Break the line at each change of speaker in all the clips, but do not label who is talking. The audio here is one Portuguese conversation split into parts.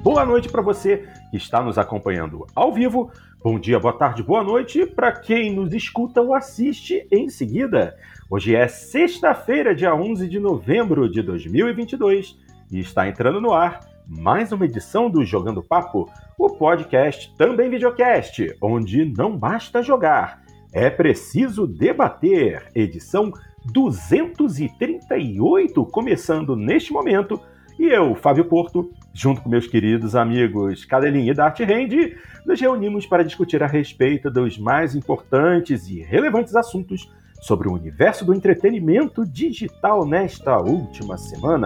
boa noite para você que está nos acompanhando ao vivo. Bom dia, boa tarde, boa noite para quem nos escuta ou assiste em seguida. Hoje é sexta-feira, dia 11 de novembro de 2022 e está entrando no ar mais uma edição do Jogando Papo, o podcast, também videocast, onde não basta jogar, é preciso debater. Edição 238, começando neste momento. E eu, Fábio Porto, junto com meus queridos amigos Cadelin e Dart Hand, nos reunimos para discutir a respeito dos mais importantes e relevantes assuntos sobre o universo do entretenimento digital nesta última semana.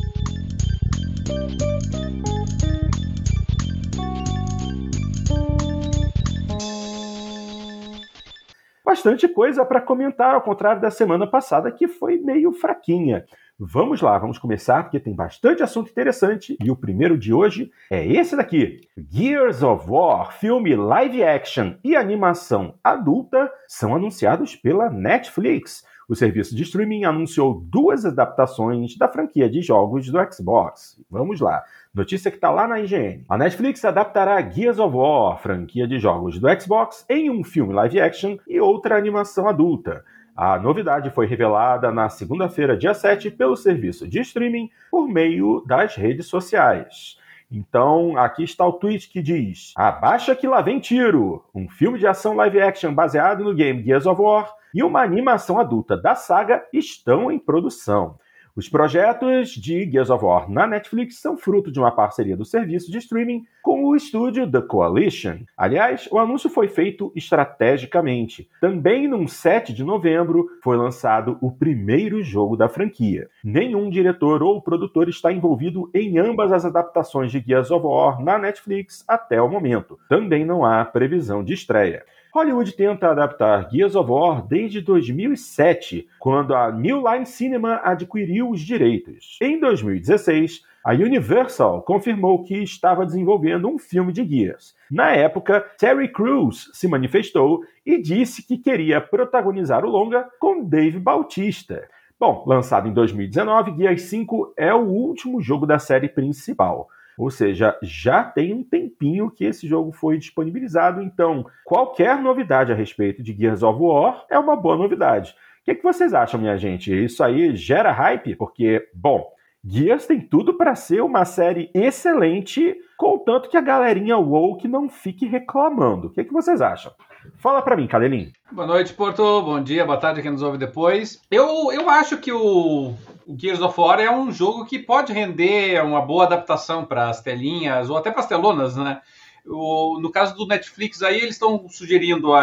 Bastante coisa para comentar, ao contrário da semana passada, que foi meio fraquinha. Vamos lá, vamos começar, porque tem bastante assunto interessante, e o primeiro de hoje é esse daqui. Gears of War, filme live action e animação adulta são anunciados pela Netflix. O serviço de streaming anunciou 2 adaptações da franquia de jogos do Xbox. Vamos lá. Notícia que está lá na IGN. A Netflix adaptará Gears of War, franquia de jogos do Xbox, em um filme live action e outra animação adulta. A novidade foi revelada na segunda-feira, dia 7, pelo serviço de streaming por meio das redes sociais. Então, aqui está o tweet que diz: "Abaixa que lá vem tiro! Um filme de ação live action baseado no game Gears of War e uma animação adulta da saga estão em produção." Os projetos de Gears of War na Netflix são fruto de uma parceria do serviço de streaming com o estúdio The Coalition. Aliás, o anúncio foi feito estrategicamente. Também no 7 de novembro foi lançado o primeiro jogo da franquia. Nenhum diretor ou produtor está envolvido em ambas as adaptações de Gears of War na Netflix até o momento. Também não há previsão de estreia. Hollywood tenta adaptar Gears of War desde 2007, quando a New Line Cinema adquiriu os direitos. Em 2016, a Universal confirmou que estava desenvolvendo um filme de Gears. Na época, Terry Crews se manifestou e disse que queria protagonizar o longa com Dave Bautista. Bom, lançado em 2019, Gears 5 é o último jogo da série principal. Ou seja, já tem um tempinho que esse jogo foi disponibilizado, então qualquer novidade a respeito de Gears of War é uma boa novidade. O que vocês acham, minha gente? Isso aí gera hype? Porque, bom, Gears tem tudo para ser uma série excelente, contanto que a galerinha woke não fique reclamando. O que vocês acham? Fala pra mim, Cadelin.
Boa noite, Porto. Bom dia, boa tarde, quem nos ouve depois. Eu acho que o Gears of War é um jogo que pode render uma boa adaptação para as telinhas, ou até para as telonas, né? No caso do Netflix, aí eles estão sugerindo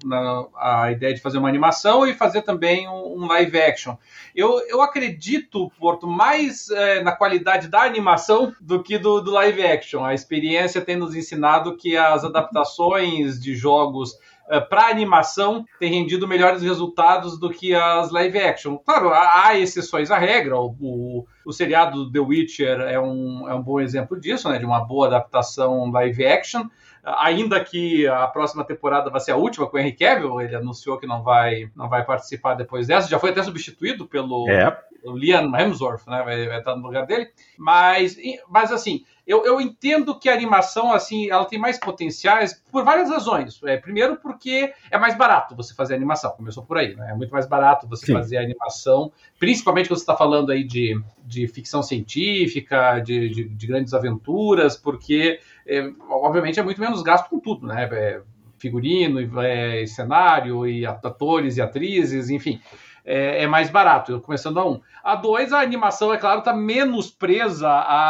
a ideia de fazer uma animação e fazer também um live action. Eu acredito, Porto, mais na qualidade da animação do que do live action. A experiência tem nos ensinado que as adaptações de jogos para animação tem rendido melhores resultados do que as live action. Claro, há exceções à regra. O seriado The Witcher é um bom exemplo disso, né, de uma boa adaptação live action. Ainda que a próxima temporada vai ser a última com o Henry Cavill, ele anunciou que não vai participar depois dessa. Já foi até substituído pelo Liam Hemsworth, né? Vai estar no lugar dele. Mas assim, eu entendo que a animação, assim, ela tem mais potenciais por várias razões. Primeiro porque é mais barato você fazer animação. Começou por aí, né? É muito mais barato você fazer animação, principalmente quando você está falando aí de ficção científica, de grandes aventuras, porque obviamente é muito menos gasto com tudo, né? Figurino, cenário, e atores e atrizes, enfim. É mais barato, começando a 1. A 2, a animação, é claro, está menos presa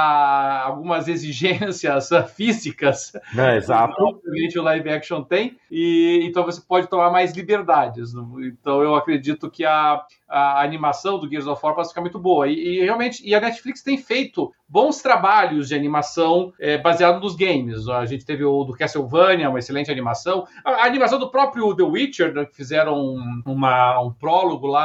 a algumas exigências físicas.
Exato.
Obviamente o live action tem, e então você pode tomar mais liberdades. Então eu acredito que a animação do Gears of War pode ficar muito boa. E realmente, a Netflix tem feito bons trabalhos de animação baseado nos games. A gente teve o do Castlevania, uma excelente animação. A animação do próprio The Witcher, né, que fizeram um prólogo lá,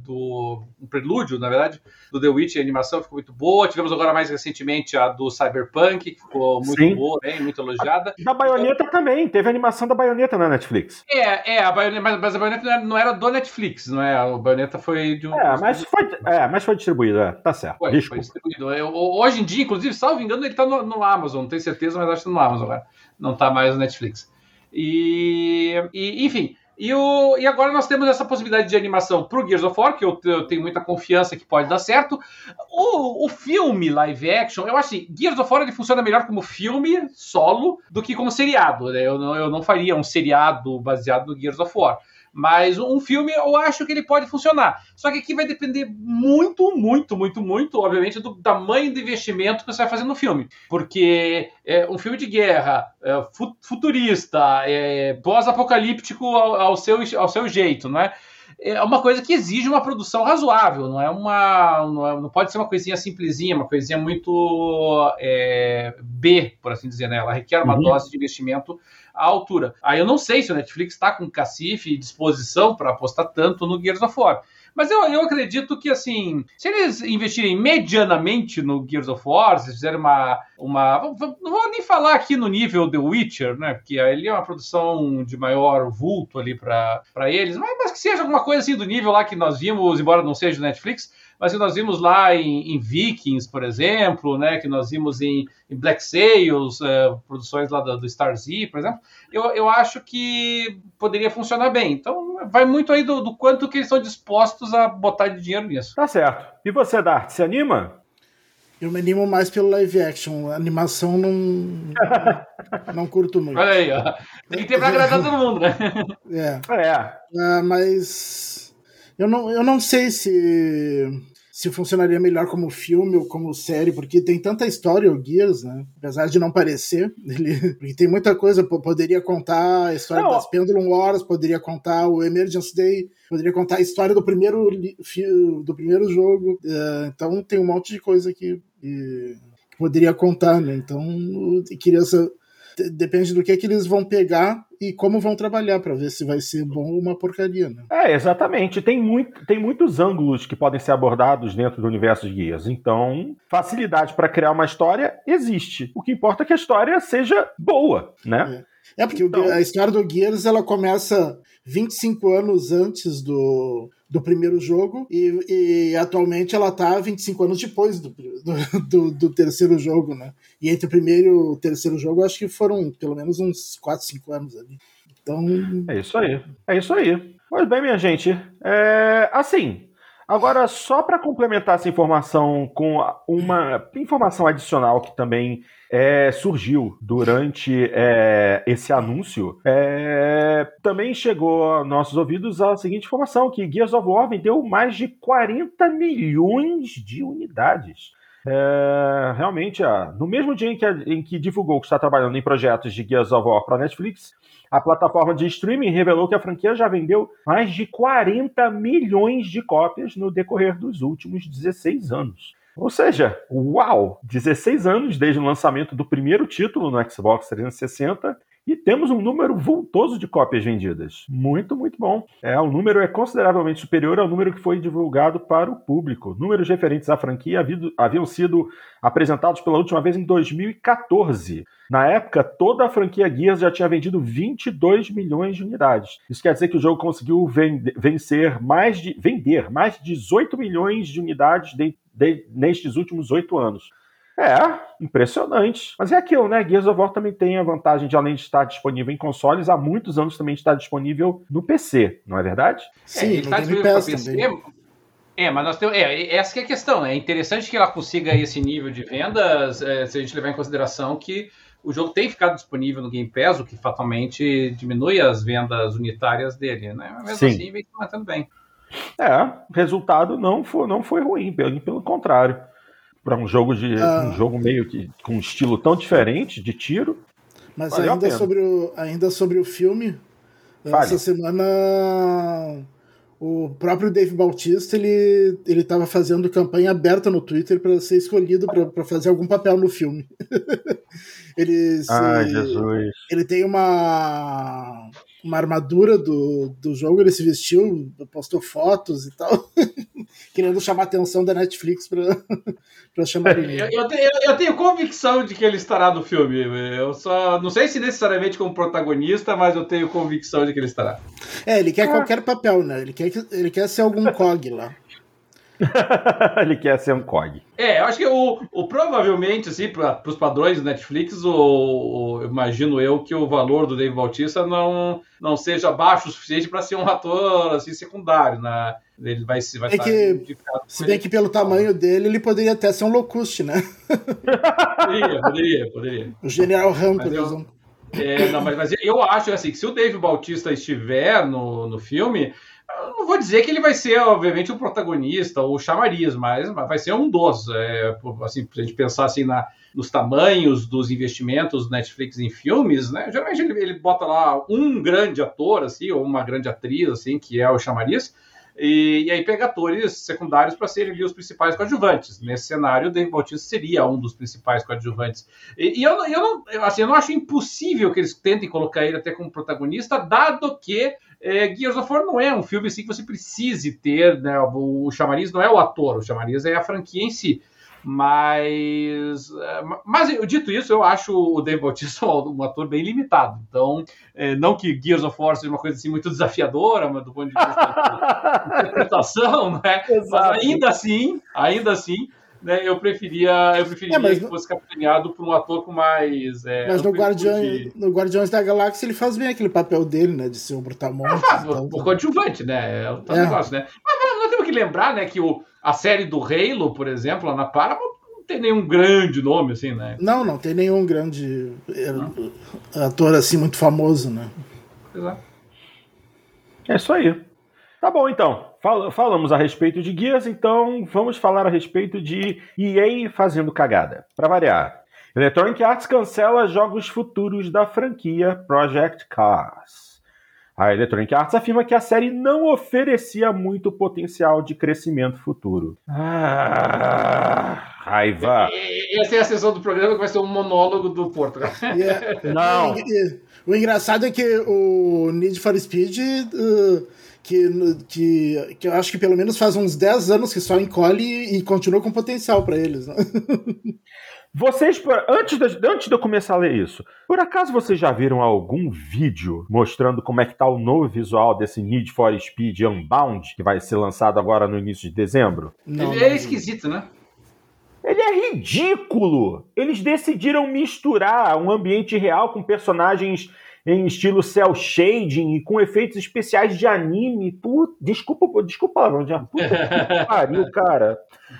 um prelúdio, na verdade, do The Witcher, a animação ficou muito boa. Tivemos agora mais recentemente a do Cyberpunk, que ficou muito boa, né, muito elogiada.
Da Bayonetta também, teve a animação da Bayonetta na Netflix.
A Bayonetta, mas a Bayonetta não era do Netflix, não é? A Bayonetta foi de um.
Mas foi distribuído, tá certo.
Foi distribuído. Hoje em dia, inclusive, salvo engano, ele tá no Amazon, não tenho certeza, mas acho que tá no Amazon agora. Não tá mais no Netflix. Enfim. E agora nós temos essa possibilidade de animação pro Gears of War, que eu tenho muita confiança que pode dar certo. O filme live action, eu acho que Gears of War ele funciona melhor como filme solo do que como seriado, né? Eu não faria um seriado baseado no Gears of War. Mas um filme eu acho que ele pode funcionar. Só que aqui vai depender muito, obviamente, do tamanho do investimento que você vai fazer no filme. Porque um filme de guerra, futurista, pós-apocalíptico ao seu jeito, não é? É uma coisa que exige uma produção razoável, não pode ser uma coisinha simplesinha, uma coisinha muito B, por assim dizer, né? Ela requer uma dose de investimento à altura. Aí eu não sei se o Netflix está com cacife e disposição para apostar tanto no Gears of War. Mas eu acredito que, assim, se eles investirem medianamente no Gears of War, se fizerem não vou nem falar aqui no nível The Witcher, né? Porque ali é uma produção de maior vulto ali para eles, mas que seja alguma coisa assim do nível lá que nós vimos, embora não seja do Netflix, mas que nós vimos lá em Vikings, por exemplo, né? Que nós vimos em Black Sails, produções lá do Starzy, por exemplo. Eu acho que poderia funcionar bem. Então, vai muito aí do quanto que eles estão dispostos a botar de dinheiro nisso.
Tá certo. E você, Dart, se anima?
Eu me animo mais pelo live action. A animação não curto muito.
Olha aí, ó. Tem que ter pra agradar todo mundo, né?
Mas eu não sei se funcionaria melhor como filme ou como série, porque tem tanta história o Gears, né? Apesar de não parecer, porque tem muita coisa. Poderia contar a história das Pendulum Wars, poderia contar o Emergence Day, poderia contar a história do primeiro jogo. Então tem um monte de coisa que poderia contar, né? Então eu queria saber. Depende do que eles vão pegar e como vão trabalhar para ver se vai ser bom ou uma porcaria, né?
Exatamente. Tem muitos ângulos que podem ser abordados dentro do universo de Gears. Então, facilidade para criar uma história existe. O que importa é que a história seja boa, né?
Porque a história do Gears ela começa 25 anos antes do primeiro jogo e atualmente ela tá 25 anos depois do terceiro jogo, né? E entre o primeiro e o terceiro jogo acho que foram pelo menos uns 4, 5 anos ali. Então...
É isso aí. Pois bem, minha gente, assim... Agora, só para complementar essa informação com uma informação adicional que também surgiu durante esse anúncio, também chegou aos nossos ouvidos a seguinte informação, que Gears of War vendeu mais de 40 milhões de unidades. Realmente, no mesmo dia em que divulgou que está trabalhando em projetos de Gears of War para a Netflix, a plataforma de streaming revelou que a franquia já vendeu mais de 40 milhões de cópias no decorrer dos últimos 16 anos. Ou seja, 16 anos desde o lançamento do primeiro título no Xbox 360 e temos um número vultoso de cópias vendidas. Muito, muito bom. O número é consideravelmente superior ao número que foi divulgado para o público. Números referentes à franquia haviam sido apresentados pela última vez em 2014. Na época, toda a franquia Gears já tinha vendido 22 milhões de unidades. Isso quer dizer que o jogo conseguiu vender mais de 18 milhões de unidades nestes últimos 8 anos. Impressionante. Mas é aquilo, né? Gears of War também tem a vantagem de, além de estar disponível em consoles, há muitos anos também está disponível no PC, não é verdade?
Sim,
ele está disponível para PC. Mas nós temos. Essa que é a questão, né? É interessante que ela consiga esse nível de vendas, se a gente levar em consideração que o jogo tem ficado disponível no Game Pass, o que fatalmente diminui as vendas unitárias dele, né? Mas mesmo assim, vem se mantendo bem.
O resultado não foi ruim, pelo contrário. Para um jogo meio que com um estilo tão diferente de tiro.
Mas ainda sobre o filme, essa semana o próprio Dave Bautista ele estava fazendo campanha aberta no Twitter para ser escolhido para fazer algum papel no filme.
Jesus.
Ele tem uma armadura do jogo, ele se vestiu, postou fotos e tal, que querendo chamar a atenção da Netflix pra chamar ele.
Eu tenho convicção de que ele estará no filme. Eu só não sei se necessariamente como protagonista, mas eu tenho convicção de que ele estará.
Ele quer qualquer papel, né? Ele quer ser algum COG lá.
Ele quer ser um COG.
Eu acho que provavelmente, assim, para os padrões do Netflix, imagino eu que o valor do Dave Bautista não seja baixo o suficiente para ser um ator assim, secundário. Né? Ele vai estar identificado.
Se bem que pelo tamanho dele, ele poderia até ser um Locuste, né?
Poderia.
O General Han, por exemplo.
Mas eu acho assim, que se o Dave Bautista estiver no filme, eu não vou dizer que ele vai ser, obviamente, o protagonista ou o chamariz, mas vai ser um dos. Assim, se a gente pensar assim, nos tamanhos dos investimentos do Netflix em filmes, né? Geralmente ele bota lá um grande ator, assim, ou uma grande atriz, assim, que é o chamariz, e aí pega atores secundários para serem ali os principais coadjuvantes. Nesse cenário, o Dave Bautista seria um dos principais coadjuvantes. E eu não acho impossível que eles tentem colocar ele até como protagonista, dado que Gears of War não é um filme assim que você precise ter, né? O chamariz não é o ator, o chamariz é a franquia em si. Mas dito isso, eu acho o Dave Bautista um ator bem limitado. Então, não que Gears of War seja uma coisa assim muito desafiadora, mas do ponto de vista de interpretação, né? Mas ainda assim, né, eu preferia que fosse capitaneado por um ator com mais...
mas no Guardiões da Galáxia ele faz bem aquele papel dele, né? De ser o Brutamontes.
O coadjuvante, né? É o negócio, né? Mas nós temos que lembrar, né, que a série do Halo, por exemplo, lá na Paramount, não tem nenhum grande nome, assim, né?
Não tem nenhum grande ator, assim, muito famoso, né?
Exato.
É isso aí. Tá bom, então. Falamos a respeito de Gears, então vamos falar a respeito de EA fazendo cagada. Para variar, Electronic Arts cancela jogos futuros da franquia Project Cars. A Electronic Arts afirma que a série não oferecia muito potencial de crescimento futuro. Raiva.
Essa é a sessão do programa que vai ser um monólogo do Porto.
Não.
O engraçado é que o Need for Speed... Que eu acho que pelo menos faz uns 10 anos que só encolhe e continua com potencial para eles. Né?
Vocês, antes de eu começar a ler isso, por acaso vocês já viram algum vídeo mostrando como é que tá o novo visual desse Need for Speed Unbound, que vai ser lançado agora no início de dezembro?
Ele é esquisito, né?
Ele é ridículo! Eles decidiram misturar um ambiente real com personagens em estilo cel shading e com efeitos especiais de anime. Desculpa, puta que pariu, cara.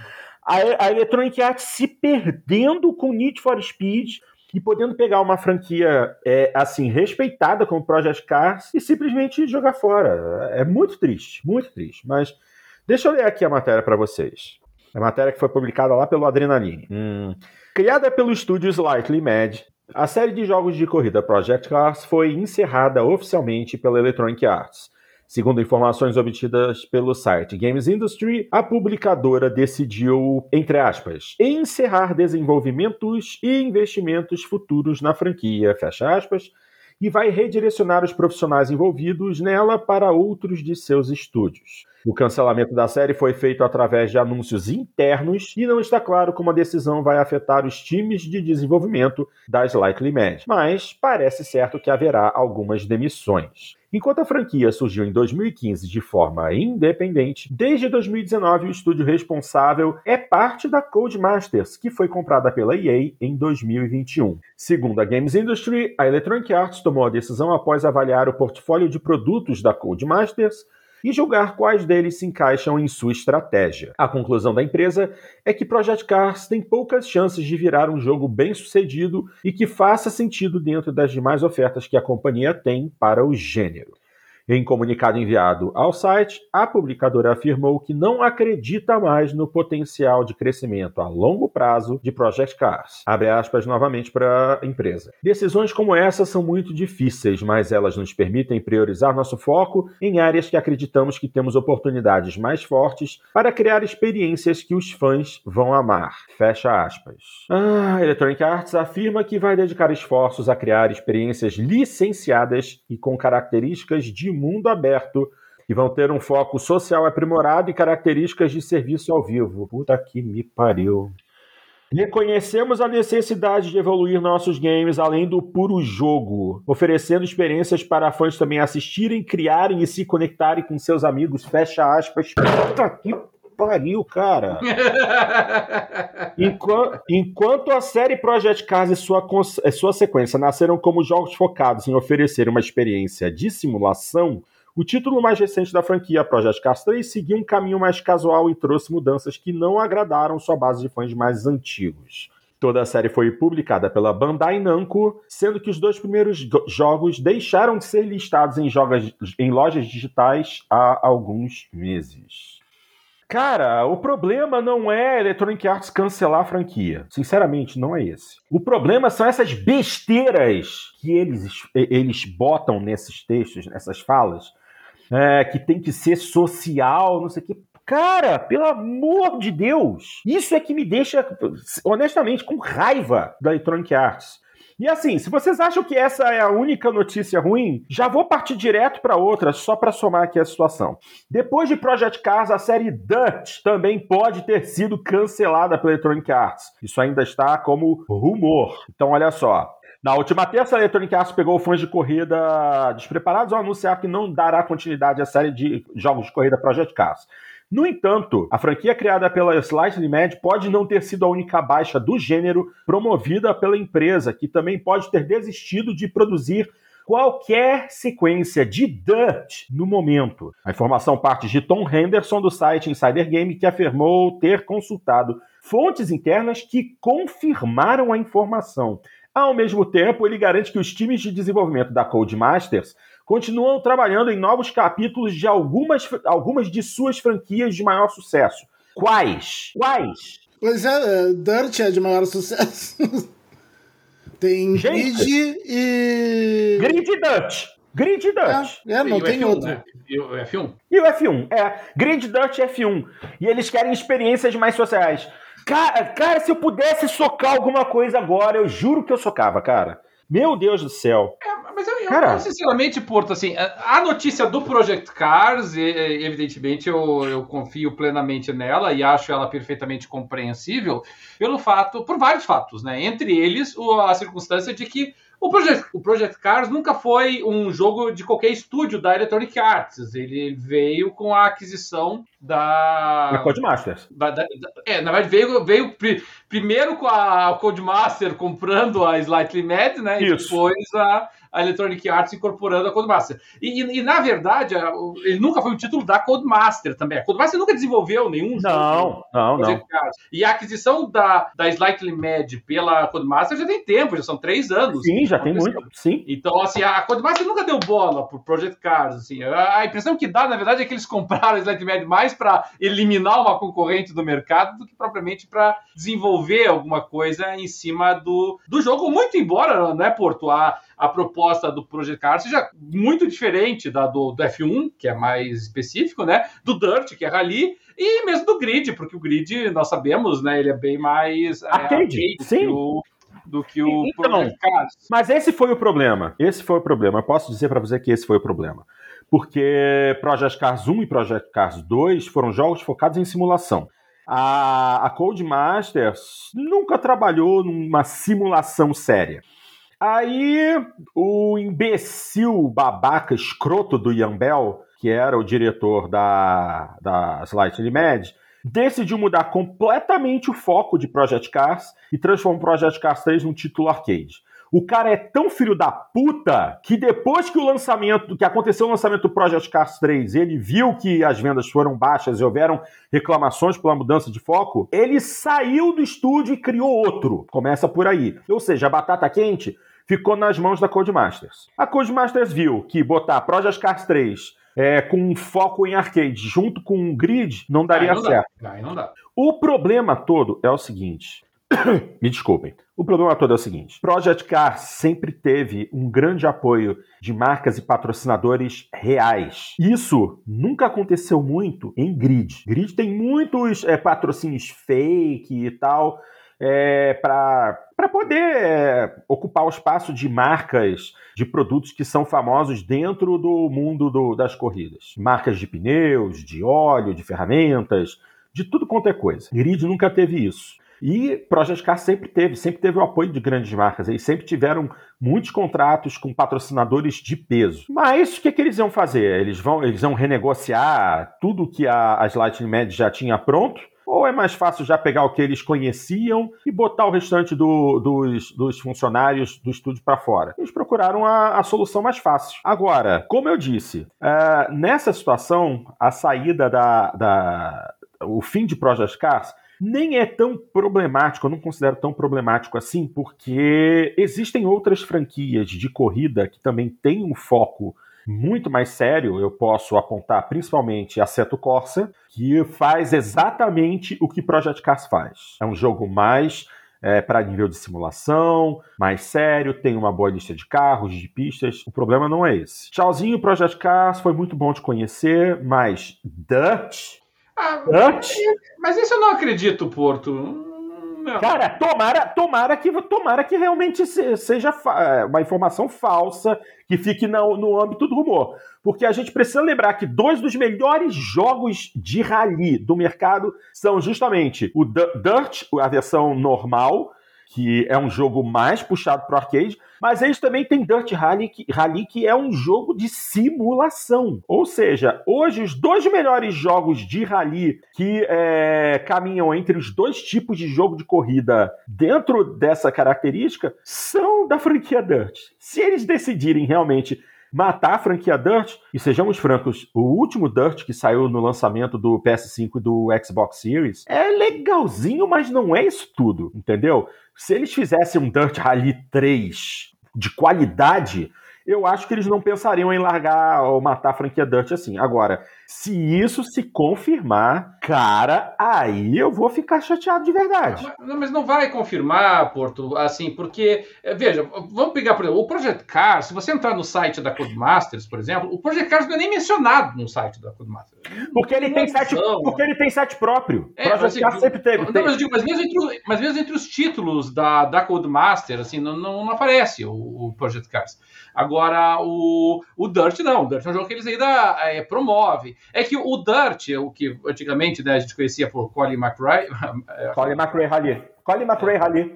A Electronic Arts se perdendo com Need for Speed e podendo pegar uma franquia assim, respeitada como Project Cars e simplesmente jogar fora. É muito triste, mas deixa eu ler aqui a matéria para vocês. A matéria que foi publicada lá pelo Adrenaline. Criada pelo estúdio Slightly Mad, a série de jogos de corrida Project Cars foi encerrada oficialmente pela Electronic Arts. Segundo informações obtidas pelo site Games Industry, a publicadora decidiu, entre aspas, encerrar desenvolvimentos e investimentos futuros na franquia, fecha aspas, e vai redirecionar os profissionais envolvidos nela para outros de seus estúdios. O cancelamento da série foi feito através de anúncios internos e não está claro como a decisão vai afetar os times de desenvolvimento da Slightly Mad, mas parece certo que haverá algumas demissões. Enquanto a franquia surgiu em 2015 de forma independente, desde 2019 o estúdio responsável é parte da Codemasters, que foi comprada pela EA em 2021. Segundo a Games Industry, a Electronic Arts tomou a decisão após avaliar o portfólio de produtos da Codemasters e julgar quais deles se encaixam em sua estratégia. A conclusão da empresa é que Project Cars tem poucas chances de virar um jogo bem-sucedido e que faça sentido dentro das demais ofertas que a companhia tem para o gênero. Em comunicado enviado ao site, a publicadora afirmou que não acredita mais no potencial de crescimento a longo prazo de Project Cars. Abre aspas novamente para a empresa. Decisões como essa são muito difíceis, mas elas nos permitem priorizar nosso foco em áreas que acreditamos que temos oportunidades mais fortes para criar experiências que os fãs vão amar. Fecha aspas. A Electronic Arts afirma que vai dedicar esforços a criar experiências licenciadas e com características de mundo aberto que vão ter um foco social aprimorado e características de serviço ao vivo. Puta que me pariu. Reconhecemos a necessidade de evoluir nossos games além do puro jogo, oferecendo experiências para fãs também assistirem, criarem e se conectarem com seus amigos. Fecha aspas. Puta que pariu, cara. Enquanto a série Project Cars e sua sequência nasceram como jogos focados em oferecer uma experiência de simulação, o título mais recente da franquia, Project Cars 3, seguiu um caminho mais casual e trouxe mudanças que não agradaram sua base de fãs mais antigos. Toda a série foi publicada pela Bandai Namco, sendo que os 2 primeiros jogos deixaram de ser listados em lojas digitais há alguns meses. Cara, o problema não é a Electronic Arts cancelar a franquia. Sinceramente, não é esse. O problema são essas besteiras que eles botam nesses textos, nessas falas, que tem que ser social, não sei o quê. Cara, pelo amor de Deus! Isso é que me deixa, honestamente, com raiva da Electronic Arts. E assim, se vocês acham que essa é a única notícia ruim, já vou partir direto para outra, só para somar aqui a situação. Depois de Project Cars, a série Dirt também pode ter sido cancelada pela Electronic Arts. Isso ainda está como rumor. Então, olha só. Na última terça, a Electronic Arts pegou fãs de corrida despreparados ao anunciar que não dará continuidade à série de jogos de corrida Project Cars. No entanto, a franquia criada pela Slightly Mad pode não ter sido a única baixa do gênero promovida pela empresa, que também pode ter desistido de produzir qualquer sequência de Dirt no momento. A informação parte de Tom Henderson, do site Insider Game, que afirmou ter consultado fontes internas que confirmaram a informação. Ao mesmo tempo, ele garante que os times de desenvolvimento da Codemasters continuam trabalhando em novos capítulos de algumas de suas franquias de maior sucesso. Quais?
Pois é, Dirt é de maior sucesso. Tem Grid e...
Grid e Dirt.
Não tem outro.
Né? E o F1?
E o F1, Grid, Dirt e F1. E eles querem experiências mais sociais. Cara, se eu pudesse socar alguma coisa agora, eu juro que eu socava, cara. Meu Deus do céu.
Mas eu sinceramente, Porto, assim, a notícia do Project Cars, evidentemente, eu confio plenamente nela e acho ela perfeitamente compreensível por vários fatos, né? Entre eles, a circunstância de que o Project Cars nunca foi um jogo de qualquer estúdio da Electronic Arts. Ele veio com a aquisição da
Codemasters.
Na verdade, veio primeiro com a Codemaster comprando a Slightly Mad, né?
Isso.
E depois a Electronic Arts incorporando a Codemaster. E na verdade, ele nunca foi um título da Codemaster também. A Codemaster nunca desenvolveu nenhum jogo.
Não.
E a aquisição da Slightly Mad pela Codemaster já tem tempo, já são 3 anos.
Sim, já tem muito, sim.
Então, assim, a Codemaster nunca deu bola pro Project Cars, assim. A impressão que dá, na verdade, é que eles compraram a Slightly Mad mais para eliminar uma concorrente do mercado do que propriamente para desenvolver alguma coisa em cima do jogo, muito embora, né, Porto, a proposta do Project Cars seja muito diferente do F1, que é mais específico, né, do Dirt, que é Rally, e mesmo do Grid, porque o Grid, nós sabemos, né, ele é bem mais
arcade, sim.
do que o Project Cars.
Mas esse foi o problema. Eu posso dizer para você que esse foi o problema. Porque Project Cars 1 e Project Cars 2 foram jogos focados em simulação. A Codemasters nunca trabalhou numa simulação séria. Aí o imbecil babaca escroto do Ian Bell, que era o diretor da Slightly Mad, decidiu mudar completamente o foco de Project Cars e transformou Project Cars 3 num título arcade. O cara é tão filho da puta que depois que aconteceu o lançamento do Project Cars 3, ele viu que as vendas foram baixas e houveram reclamações pela mudança de foco, ele saiu do estúdio e criou outro. Começa por aí. Ou seja, a batata quente ficou nas mãos da Codemasters. A Codemasters viu que botar Project Cars 3 com um foco em arcade junto com um Grid não daria certo.
Não dá.
O problema todo é o seguinte... Me desculpem. O problema todo é o seguinte. Project Cars sempre teve um grande apoio de marcas e patrocinadores reais. Isso nunca aconteceu muito em Grid. Grid tem muitos patrocínios fake e tal. para poder ocupar o espaço de marcas, de produtos que são famosos dentro do mundo das corridas. Marcas de pneus, de óleo, de ferramentas, de tudo quanto é coisa. Grid nunca teve isso. E Project Cars sempre teve o apoio de grandes marcas. Eles sempre tiveram muitos contratos com patrocinadores de peso. Mas o que eles iam fazer? Eles vão renegociar tudo que a Lightning Med já tinha pronto? Ou é mais fácil já pegar o que eles conheciam e botar o restante dos funcionários do estúdio para fora? Eles procuraram a solução mais fácil. Agora, como eu disse, nessa situação, a saída o fim de Project Cars nem é tão problemático, eu não considero tão problemático assim, porque existem outras franquias de corrida que também têm um foco muito mais sério. Eu posso apontar principalmente Assetto Corsa, que faz exatamente o que Project Cars faz. É um jogo mais para nível de simulação, mais sério, tem uma boa lista de carros, de pistas. O problema não é esse. Tchauzinho, Project Cars, foi muito bom te conhecer, mas Dirt...
Mas isso eu não acredito, Porto. Não.
Cara, tomara que realmente seja uma informação falsa, que fique no âmbito do rumor. Porque a gente precisa lembrar que 2 dos melhores jogos de rally do mercado são justamente o Dirt, a versão normal, que é um jogo mais puxado para o arcade, mas eles também têm Dirt Rally, que é um jogo de simulação. Ou seja, hoje os 2 melhores jogos de rally que caminham entre os 2 tipos de jogo de corrida dentro dessa característica são da franquia Dirt. Se eles decidirem realmente matar a franquia Dirt, e sejamos francos, o último Dirt que saiu no lançamento do PS5 e do Xbox Series é legalzinho, mas não é isso tudo, entendeu? Se eles fizessem um Dirt Rally 3 de qualidade, eu acho que eles não pensariam em largar ou matar a franquia Dirt assim. Agora, se isso se confirmar, cara, aí eu vou ficar chateado de verdade.
Mas não vai confirmar, Porto, assim, porque, veja, vamos pegar, por exemplo, o Project Cars. Se você entrar no site da Codemasters, por exemplo, o Project Cars não é nem mencionado no site da Codemasters.
Porque ele tem site próprio. O Project Cars sempre teve.
Não, mas eu digo, mas mesmo entre os títulos da Codemasters, assim, não aparece o Project Cars. Agora, o Dirt não. O Dirt é um jogo que eles ainda promovem. É que o Dirt, o que antigamente, né, a gente conhecia por Colin McRae.
Colin McRae Rally.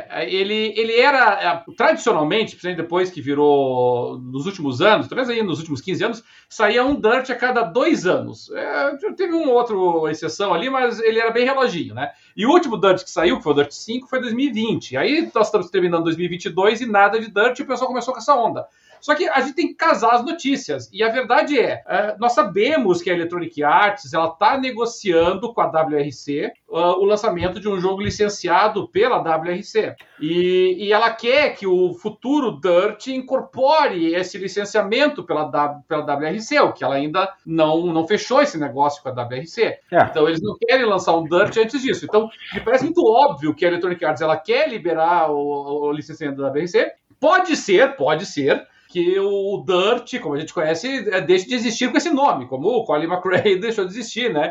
Ele era, tradicionalmente, principalmente depois que virou, nos últimos anos, talvez aí nos últimos 15 anos, saía um Dirt a cada 2 anos. Teve uma outra exceção ali, mas ele era bem reloginho, né? E o último Dirt que saiu, que foi o Dirt 5, foi em 2020. Aí nós estamos terminando 2022 e nada de Dirt, e o pessoal começou com essa onda. Só que a gente tem que casar as notícias. E a verdade nós sabemos que a Electronic Arts está negociando com a WRC o lançamento de um jogo licenciado pela WRC. E ela quer que o futuro Dirt incorpore esse licenciamento pela WRC, o que ela ainda não fechou esse negócio com a WRC. Então eles não querem lançar um Dirt antes disso. Então me parece muito óbvio que a Electronic Arts ela quer liberar o licenciamento da WRC. Pode ser que o Dirt, como a gente conhece, deixe de existir com esse nome, como o Colin McRae deixou de existir, né?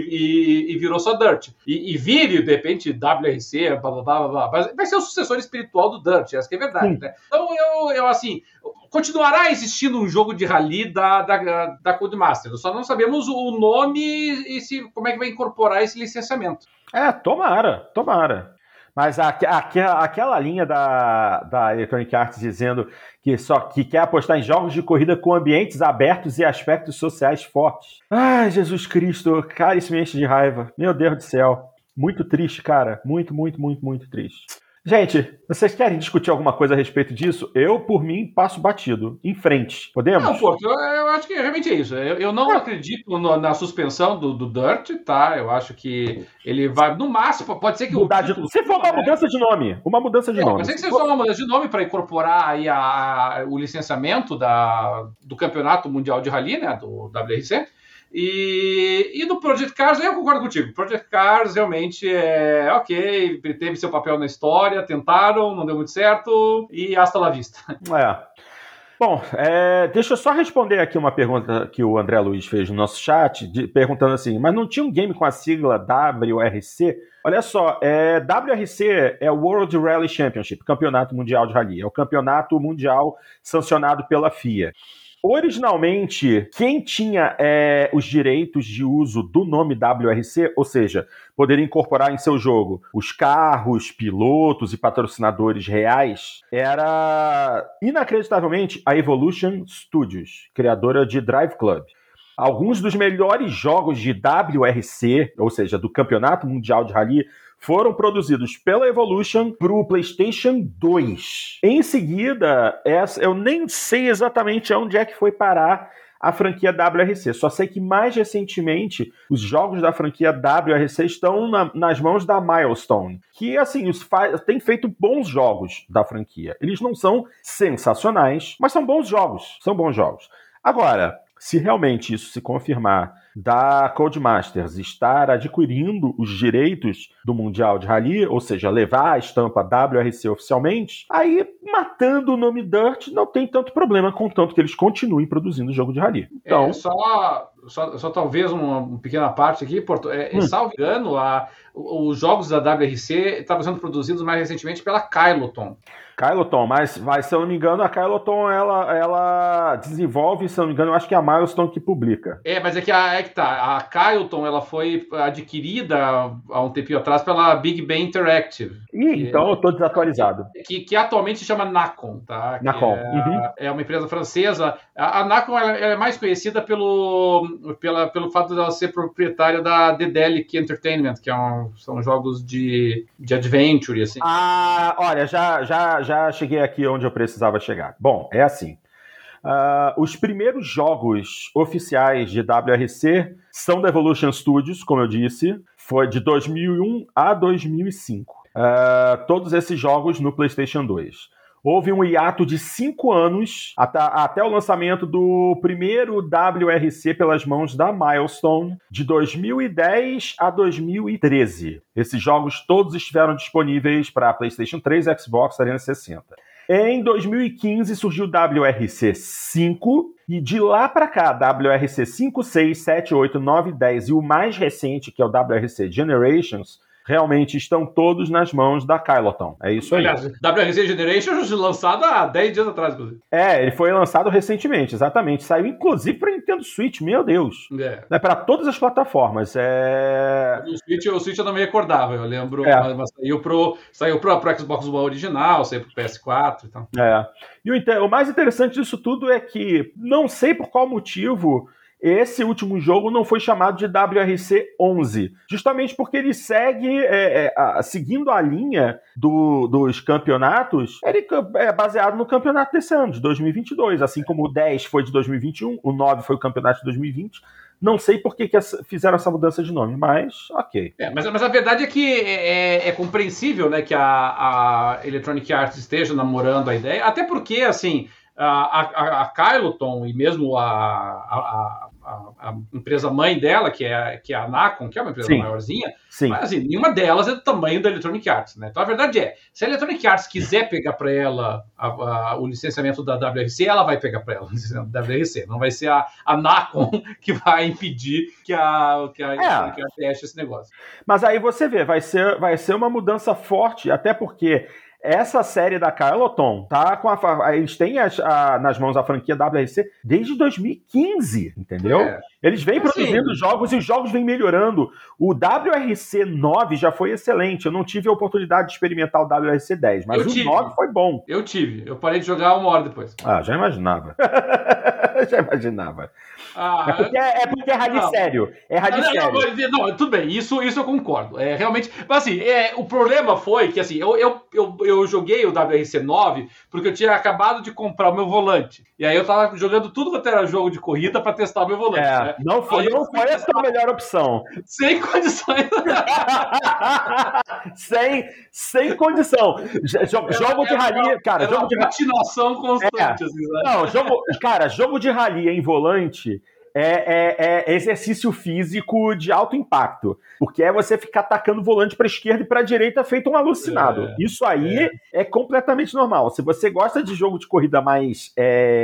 E virou só Dirt. E vire, de repente, WRC, blá, blá, blá, blá. Mas vai ser o sucessor espiritual do Dirt, essa que é a verdade, né? Então, eu assim, continuará existindo um jogo de rally da Codemasters. Só não sabemos o nome e como é que vai incorporar esse licenciamento.
Tomara. Mas aquela linha da Electronic Arts dizendo que quer apostar em jogos de corrida com ambientes abertos e aspectos sociais fortes. Ai, Jesus Cristo, cara, isso me enche de raiva. Meu Deus do céu. Muito triste, cara. Muito, muito, muito, muito triste. Gente, vocês querem discutir alguma coisa a respeito disso? Eu, por mim, passo batido. Em frente. Podemos?
Não, Porto, eu acho que realmente é isso. Eu não acredito na suspensão do Dirt, tá? Eu acho que ele vai, no máximo, pode ser que
se for uma mudança de nome. Pode ser
que seja só uma mudança de nome para incorporar aí o licenciamento do Campeonato Mundial de Rally, né? Do WRC. E no Project Cars, eu concordo contigo. Project Cars realmente ok, teve seu papel na história, tentaram, não deu muito certo, e hasta la vista.
Bom, deixa eu só responder aqui uma pergunta que o André Luiz fez no nosso chat, perguntando assim, mas não tinha um game com a sigla WRC? Olha só, WRC é o World Rally Championship, Campeonato Mundial de Rally. É o campeonato mundial sancionado pela FIA. Originalmente, quem tinha os direitos de uso do nome WRC, ou seja, poderia incorporar em seu jogo os carros, pilotos e patrocinadores reais, era, inacreditavelmente, a Evolution Studios, criadora de Drive Club. Alguns dos melhores jogos de WRC, ou seja, do Campeonato Mundial de Rally, foram produzidos pela Evolution para o PlayStation 2. Em seguida, eu nem sei exatamente onde é que foi parar a franquia WRC. Só sei que mais recentemente os jogos da franquia WRC estão nas mãos da Milestone, que assim tem feito bons jogos da franquia. Eles não são sensacionais, mas são bons jogos. São bons jogos. Agora, se realmente isso se confirmar da Codemasters estar adquirindo os direitos do Mundial de Rally, ou seja, levar a estampa WRC oficialmente, aí matando o nome Dirt não tem tanto problema, contanto que eles continuem produzindo o jogo de Rally. Então,
só talvez uma pequena parte aqui, salvo engano, os jogos da WRC estavam sendo produzidos mais recentemente pela Kyloton.
Kyloton, mas se eu não me engano, a Kyloton ela desenvolve, se eu não me engano, eu acho que é a Milestone que publica.
Mas é que a Kyloton ela foi adquirida há um tempinho atrás pela Big Ben Interactive.
Então eu estou desatualizado.
Que atualmente se chama Nacon, tá?
Nacon.
É uma empresa francesa. A Nacon ela é mais conhecida pelo fato de ela ser proprietária da Dedelic Entertainment, que são jogos de adventure, assim.
Olha, já cheguei aqui onde eu precisava chegar. Bom, é assim. Os primeiros jogos oficiais de WRC são da Evolution Studios, como eu disse. Foi de 2001 a 2005. Todos esses jogos no PlayStation 2. Houve um hiato de 5 anos até o lançamento do primeiro WRC pelas mãos da Milestone, de 2010 a 2013. Esses jogos todos estiveram disponíveis para PlayStation 3, Xbox 360. Em 2015 surgiu o WRC 5 e de lá para cá, WRC 5, 6, 7, 8, 9, 10 e o mais recente, que é o WRC Generations, realmente estão todos nas mãos da Kyloton. É isso aí.
Aliás, WRC Generations lançado há 10 dias atrás, inclusive.
Ele foi lançado recentemente, exatamente. Saiu inclusive para Nintendo Switch, meu Deus. Para todas as plataformas.
O Switch eu não me recordava, eu lembro, mas saiu pro Xbox One original, saiu pro PS4 e tal.
E o mais interessante disso tudo é que, não sei por qual motivo, esse último jogo não foi chamado de WRC 11, justamente porque ele segue, seguindo a linha dos campeonatos, ele é baseado no campeonato desse ano, de 2022, assim como o 10 foi de 2021, o 9 foi o campeonato de 2020, não sei por que fizeram essa mudança de nome, mas ok.
Mas a verdade é que é compreensível, né, que a Electronic Arts esteja namorando a ideia, até porque, assim, a Kyloton e mesmo a empresa mãe dela, que é a Nacon, que é uma empresa maiorzinha, mas assim, nenhuma delas é do tamanho da Electronic Arts, né? Então a verdade é, se a Electronic Arts quiser pegar para ela o licenciamento da WRC, ela vai pegar para ela o licenciamento da WRC, não vai ser a Nacon que vai impedir que a Electronic Arts feche esse negócio.
Mas aí você vê, vai ser uma mudança forte, até porque essa série da Kyloton tá eles têm nas mãos a franquia WRC desde 2015, entendeu? Eles vêm produzindo jogos e os jogos vêm melhorando. O WRC 9 já foi excelente. Eu não tive a oportunidade de experimentar o WRC 10, mas o 9 foi bom.
Eu parei de jogar 1 hora depois.
Já imaginava. É porque é rally sério. É rally sério.
Não, tudo bem, isso eu concordo. Realmente, mas assim, o problema foi que assim, eu joguei o WRC 9 porque eu tinha acabado de comprar o meu volante. E aí eu tava jogando tudo quanto era jogo de corrida para testar o meu volante. Né?
Não foi a sua melhor opção.
Sem condições.
sem condição. Jogo de rally, cara.
Jogo de patinação constante. Assim,
né? Não, jogo de rally em volante é exercício físico de alto impacto. Porque é você ficar tacando o volante para a esquerda e para a direita feito um alucinado. Isso aí é completamente normal. Se você gosta de jogo de corrida mais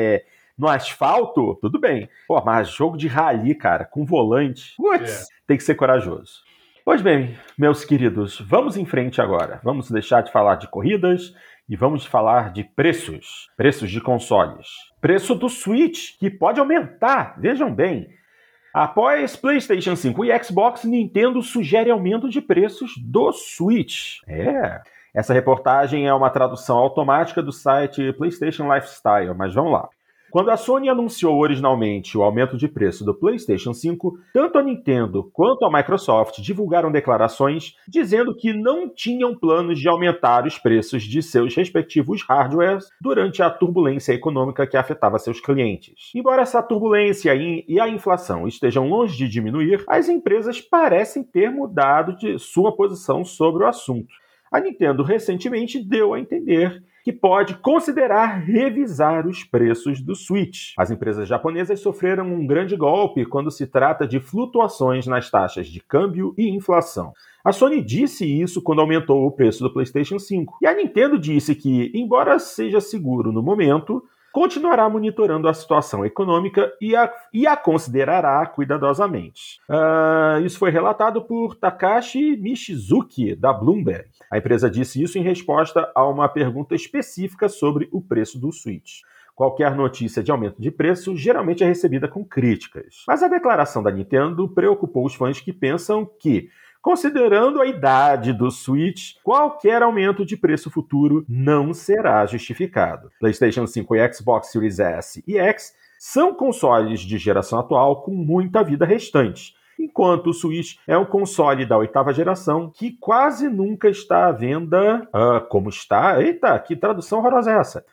no asfalto, tudo bem. Pô, mas jogo de rally, cara, com volante, tem que ser corajoso. Pois bem, meus queridos, vamos em frente agora. Vamos deixar de falar de corridas e vamos falar de preços. Preços de consoles. Preço do Switch, que pode aumentar, vejam bem. Após PlayStation 5 e Xbox, Nintendo sugere aumento de preços do Switch. Essa reportagem é uma tradução automática do site PlayStation Lifestyle, mas vamos lá. Quando a Sony anunciou originalmente o aumento de preço do PlayStation 5, tanto a Nintendo quanto a Microsoft divulgaram declarações dizendo que não tinham planos de aumentar os preços de seus respectivos hardwares durante a turbulência econômica que afetava seus clientes. Embora essa turbulência e a inflação estejam longe de diminuir, as empresas parecem ter mudado de sua posição sobre o assunto. A Nintendo recentemente deu a entender que pode considerar revisar os preços do Switch. As empresas japonesas sofreram um grande golpe quando se trata de flutuações nas taxas de câmbio e inflação. A Sony disse isso quando aumentou o preço do PlayStation 5. E a Nintendo disse que, embora seja seguro no momento, continuará monitorando a situação econômica e a considerará cuidadosamente. Isso foi relatado por Takashi Michizuki, da Bloomberg. A empresa disse isso em resposta a uma pergunta específica sobre o preço do Switch. Qualquer notícia de aumento de preço geralmente é recebida com críticas. Mas a declaração da Nintendo preocupou os fãs que pensam que, considerando a idade do Switch, qualquer aumento de preço futuro não será justificado. PlayStation 5 e Xbox Series S e X são consoles de geração atual com muita vida restante, enquanto o Switch é um console da 8ª geração que quase nunca está à venda como está... Eita, que tradução horrorosa é essa?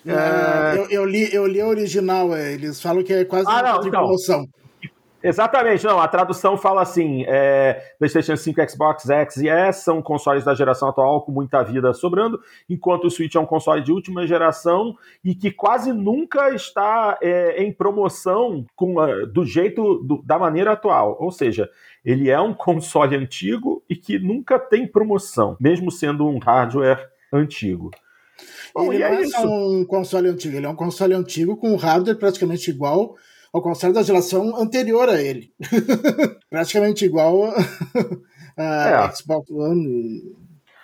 Eu li a original, eles falam que é quase uma promoção.
Exatamente, não, a tradução fala assim, PlayStation 5, Xbox X e S são consoles da geração atual com muita vida sobrando, enquanto o Switch é um console de última geração e que quase nunca está em promoção da maneira atual, ou seja, ele é um console antigo e que nunca tem promoção, mesmo sendo um hardware antigo.
Bom, ele não é só um console antigo, ele é um console antigo com um hardware praticamente igual ao console da geração anterior a ele. Praticamente igual a Xbox One.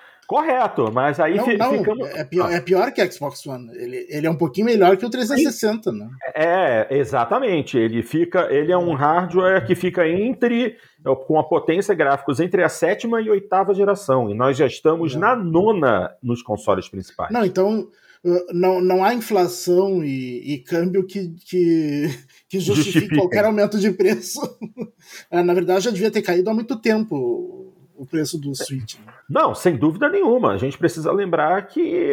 É
mas aí ficamos...
É pior que a Xbox One. Ele é um pouquinho melhor que o 360, né?
Exatamente. Ele é um hardware que fica com a potência gráficos entre a 7ª e 8ª geração. E nós já estamos na 9ª nos consoles principais.
Não, então... Não há inflação e câmbio que justifique qualquer aumento de preço. Na verdade, já devia ter caído há muito tempo o preço do Switch.
Não, sem dúvida nenhuma. A gente precisa lembrar que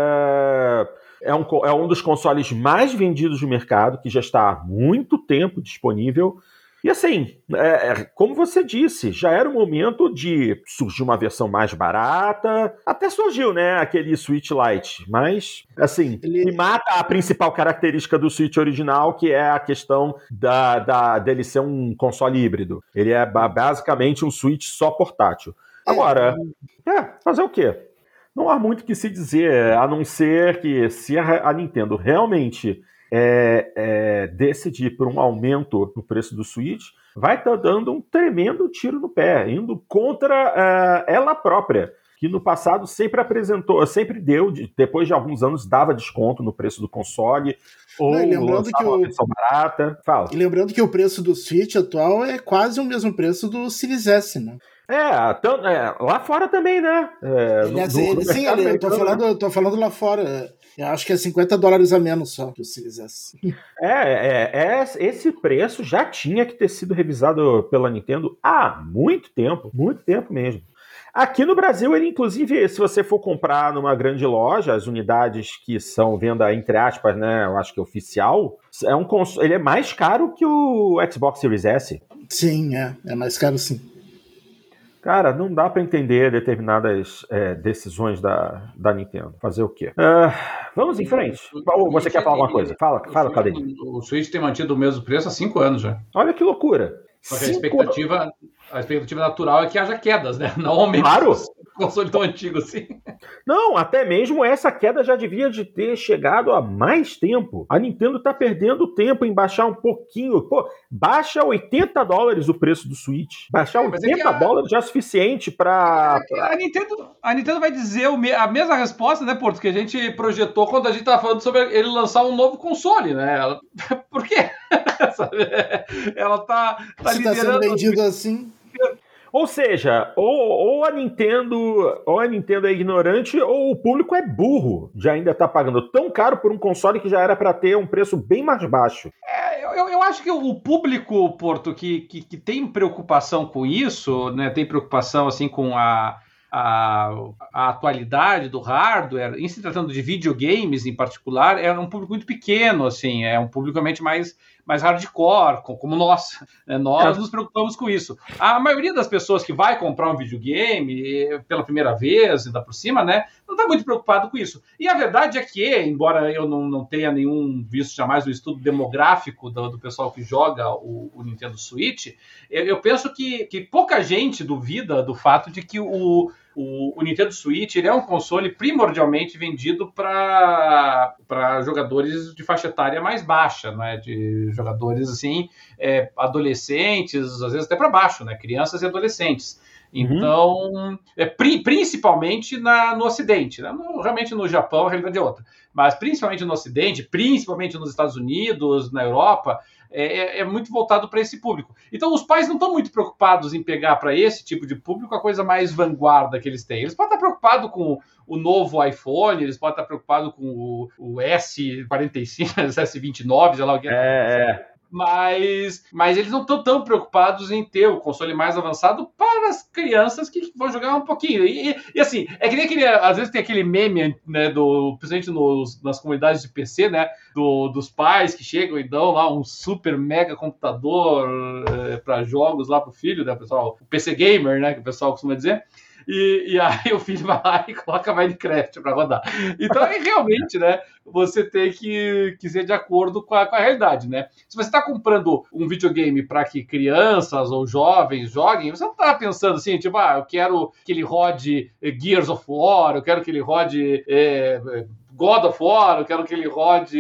é um dos consoles mais vendidos do mercado, que já está há muito tempo disponível. E assim, como você disse, já era o momento de surgir uma versão mais barata. Até surgiu, né, aquele Switch Lite. Mas, assim, ele mata a principal característica do Switch original, que é a questão dele ser um console híbrido. Ele é basicamente um Switch só portátil. Agora, fazer o quê? Não há muito o que se dizer, a não ser que se a Nintendo realmente... decidir por um aumento no preço do Switch, vai estar dando um tremendo tiro no pé, indo contra ela própria, que no passado sempre deu, depois de alguns anos, dava desconto no preço do console, ou lançava uma versão barata. Fala.
E lembrando que o preço do Switch atual é quase o mesmo preço do Series S, né?
Lá fora tambem, né?
Eu tô falando lá fora. Eu acho que é $50 a menos só que o Series S.
Esse preço já tinha que ter sido revisado pela Nintendo há muito tempo mesmo. Aqui no Brasil, ele inclusive, se você for comprar numa grande loja, as unidades que são venda, entre aspas, né, eu acho que é oficial, ele é mais caro que o Xbox Series S.
Sim, é mais caro sim.
Cara, não dá pra entender determinadas decisões da Nintendo. Fazer o quê? Vamos em frente. Ou você quer falar alguma coisa? Fala, Claudinho.
O Switch tem mantido o mesmo preço há 5 anos já.
Olha que loucura.
Só que a expectativa natural é que haja quedas, né? Não aumente o console tão antigo assim.
Não, até mesmo essa queda já devia de ter chegado há mais tempo. A Nintendo tá perdendo tempo em baixar um pouquinho. Pô, baixa $80 o preço do Switch. Baixar $80 já é suficiente pra...
A Nintendo vai dizer a mesma resposta, né, Porto, que a gente projetou quando a gente tava falando sobre ele lançar um novo console, né? Por quê? Ela tá
Se
liderando...
tá sendo vendido assim...
Ou seja, ou a Nintendo é ignorante ou o público é burro. Já ainda tá pagando tão caro por um console que já era para ter um preço bem mais baixo.
Eu acho que o público, Porto, que tem preocupação com isso, né, tem preocupação assim com a atualidade do hardware, em se tratando de videogames em particular, é um público muito pequeno, assim, é um público realmente mais hardcore, como nós. Né? Nós nos preocupamos com isso. A maioria das pessoas que vai comprar um videogame pela primeira vez, ainda por cima, né, não está muito preocupado com isso. E a verdade é que, embora eu não tenha visto jamais o estudo demográfico do pessoal que joga o Nintendo Switch, eu penso que pouca gente duvida do fato de que o Nintendo Switch ele é um console primordialmente vendido para jogadores de faixa etária mais baixa, né? De jogadores assim, adolescentes, às vezes até para baixo, né? Crianças e adolescentes. Então, principalmente no Ocidente, né? Realmente no Japão a realidade é outra, mas principalmente no Ocidente, principalmente nos Estados Unidos, na Europa, é muito voltado para esse público. Então, os pais não estão muito preocupados em pegar para esse tipo de público a coisa mais vanguarda que eles têm. Eles podem estar preocupados com o novo iPhone, eles podem estar preocupados com o S45, S29, sei lá o que Mas eles não estão tão preocupados em ter o console mais avançado para as crianças que vão jogar um pouquinho. E assim, é que nem aquele... Às vezes tem aquele meme, né, principalmente nas comunidades de PC, né, dos pais que chegam e dão lá um super mega computador para jogos lá pro filho, né, o pessoal, o PC Gamer, né, que o pessoal costuma dizer. E aí o filho vai lá e coloca Minecraft para rodar. Então, realmente, né, você tem que ser de acordo com a realidade, né? Se você está comprando um videogame para que crianças ou jovens joguem, você não está pensando assim, tipo, eu quero que ele rode Gears of War, eu quero que ele rode God of War, eu quero que ele rode...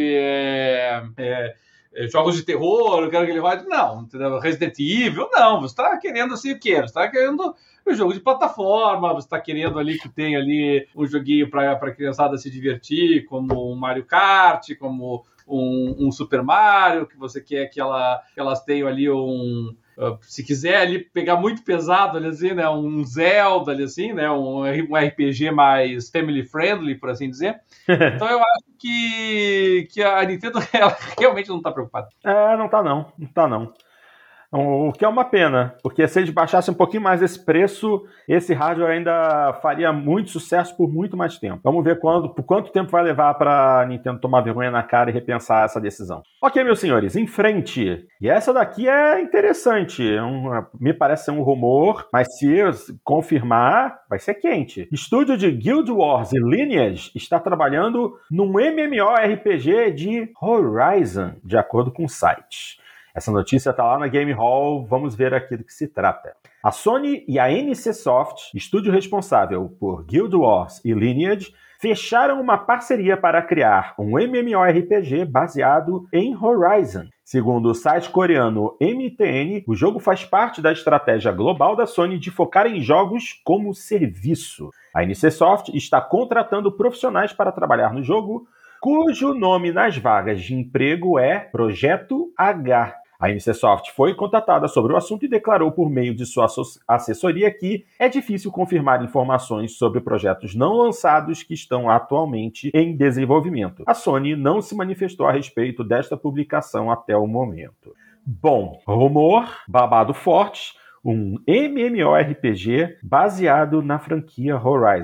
jogos de terror, eu quero que ele rode... Não, entendeu? Resident Evil, não. Você está querendo assim o quê? Você está querendo um jogo de plataforma, você está querendo ali que tenha ali um joguinho para a criançada se divertir, como um Mario Kart, como um Super Mario, que você quer que elas tenham ali se quiser ali pegar muito pesado ali assim, né, um Zelda ali assim, né, um RPG mais family friendly, por assim dizer. Então eu acho que a Nintendo ela realmente não está preocupada.
Não tá não. O que é uma pena, porque se eles baixassem um pouquinho mais esse preço, esse hardware ainda faria muito sucesso por muito mais tempo. Vamos ver por quanto tempo vai levar para a Nintendo tomar vergonha na cara e repensar essa decisão. Ok, meus senhores, em frente. E essa daqui é interessante. Me parece ser um rumor, mas se confirmar, vai ser quente. Estúdio de Guild Wars e Lineage está trabalhando num MMORPG de Horizon, de acordo com o site. Essa notícia está lá na Game Hall, vamos ver aqui do que se trata. A Sony e a NCSoft, estúdio responsável por Guild Wars e Lineage, fecharam uma parceria para criar um MMORPG baseado em Horizon. Segundo o site coreano MTN, o jogo faz parte da estratégia global da Sony de focar em jogos como serviço. A NCSoft está contratando profissionais para trabalhar no jogo, cujo nome nas vagas de emprego é Projeto H. A NCSoft foi contatada sobre o assunto e declarou por meio de sua assessoria que é difícil confirmar informações sobre projetos não lançados que estão atualmente em desenvolvimento. A Sony não se manifestou a respeito desta publicação até o momento. Bom, rumor, babado forte, um MMORPG baseado na franquia Horizon.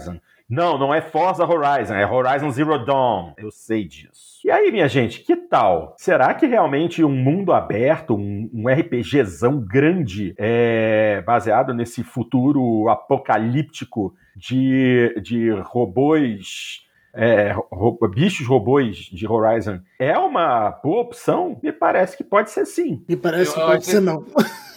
Não é Forza Horizon, é Horizon Zero Dawn. Eu sei disso. E aí, minha gente, que tal? Será que realmente um mundo aberto, um RPGzão grande, baseado nesse futuro apocalíptico de robôs... bichos robôs de Horizon é uma boa opção? Me parece que pode ser sim.
Me parece que pode ser não.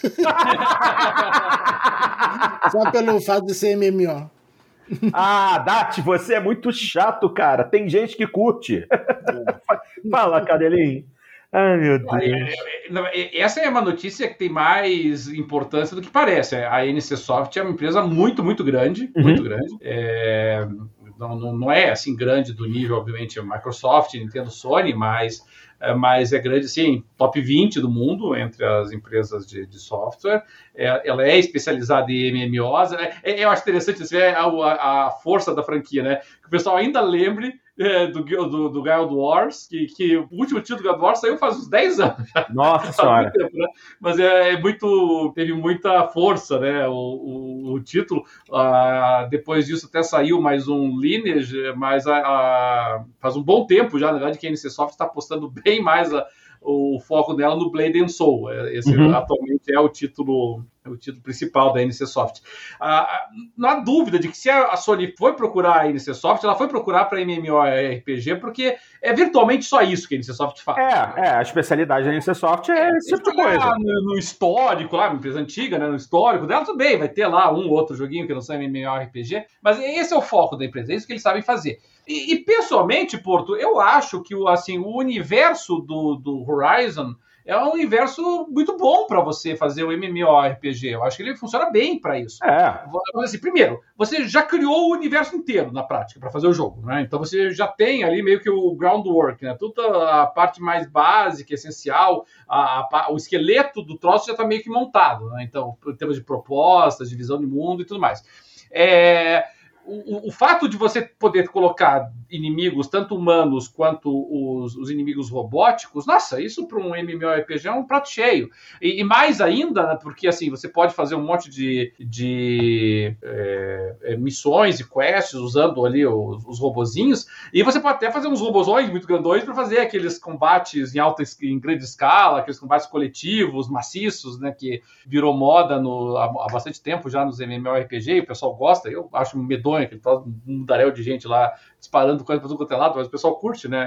Só pelo fato de ser MMO.
Dati, você é muito chato, cara. Tem gente que curte. Fala, Cadelinho. Ai, meu Deus.
Essa é uma notícia que tem mais importância do que parece. A NC Soft é uma empresa muito, muito grande. Muito grande. Não é assim grande do nível, obviamente, Microsoft, Nintendo, Sony, mas é grande, sim, top 20 do mundo entre as empresas de software. Ela é especializada em MMOs. Eu acho interessante você ver a força da franquia, né? Que o pessoal ainda lembre do Guild Wars, que o último título do Guild Wars saiu faz uns 10 anos.
Nossa senhora.
Tempo, né? Mas teve muita força, né? O título. Depois disso até saiu mais um Lineage, mas faz um bom tempo já, na verdade, que a NC Soft está apostando bem mais o foco dela no Blade and Soul. Esse atualmente é o título principal da NC Soft. Não há dúvida de que se a Sony foi procurar a NC Soft, ela foi procurar para MMORPG, porque é virtualmente só isso que a NC Soft faz.
A especialidade da NC Soft é esse tipo de coisa.
No histórico, lá, uma empresa antiga, né, no histórico dela, tudo bem, vai ter lá um ou outro joguinho que não são MMORPG, mas esse é o foco da empresa, é isso que eles sabem fazer. E pessoalmente, Porto, eu acho que o universo do Horizon é um universo muito bom para você fazer o MMORPG. Eu acho que ele funciona bem para isso. Assim, primeiro, você já criou o universo inteiro na prática para fazer o jogo, né? Então você já tem ali meio que o groundwork, né? Toda a parte mais básica, essencial, o esqueleto do troço já está meio que montado, né? Então, em termos de propostas, de visão de mundo e tudo mais. O fato de você poder colocar inimigos, tanto humanos quanto os inimigos robóticos, nossa, isso para um MMORPG é um prato cheio. E mais ainda, porque assim, você pode fazer um monte de missões e quests usando ali os robozinhos, e você pode até fazer uns robozões muito grandões para fazer aqueles combates em grande escala, aqueles combates coletivos, maciços, né, que virou moda há bastante tempo já nos MMORPG, e o pessoal gosta. Eu acho medonho aquele mudaréu de gente lá disparando coisa para tudo quanto é lado, mas o pessoal curte, né?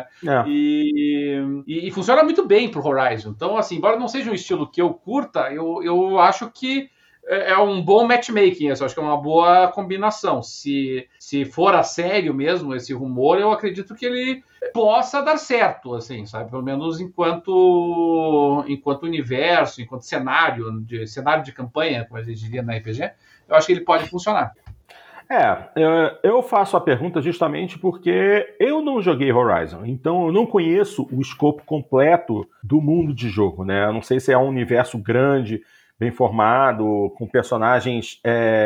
E funciona muito bem pro Horizon. Então, assim, embora não seja um estilo que eu curta, eu acho que é um bom matchmaking, eu acho que é uma boa combinação. Se for a sério mesmo esse rumor, eu acredito que ele possa dar certo, assim, sabe? Pelo menos enquanto universo, enquanto cenário de campanha, como a gente diria na RPG, eu acho que ele pode funcionar.
Eu faço a pergunta justamente porque eu não joguei Horizon, então eu não conheço o escopo completo do mundo de jogo, né? Eu não sei se é um universo grande, bem formado, com personagens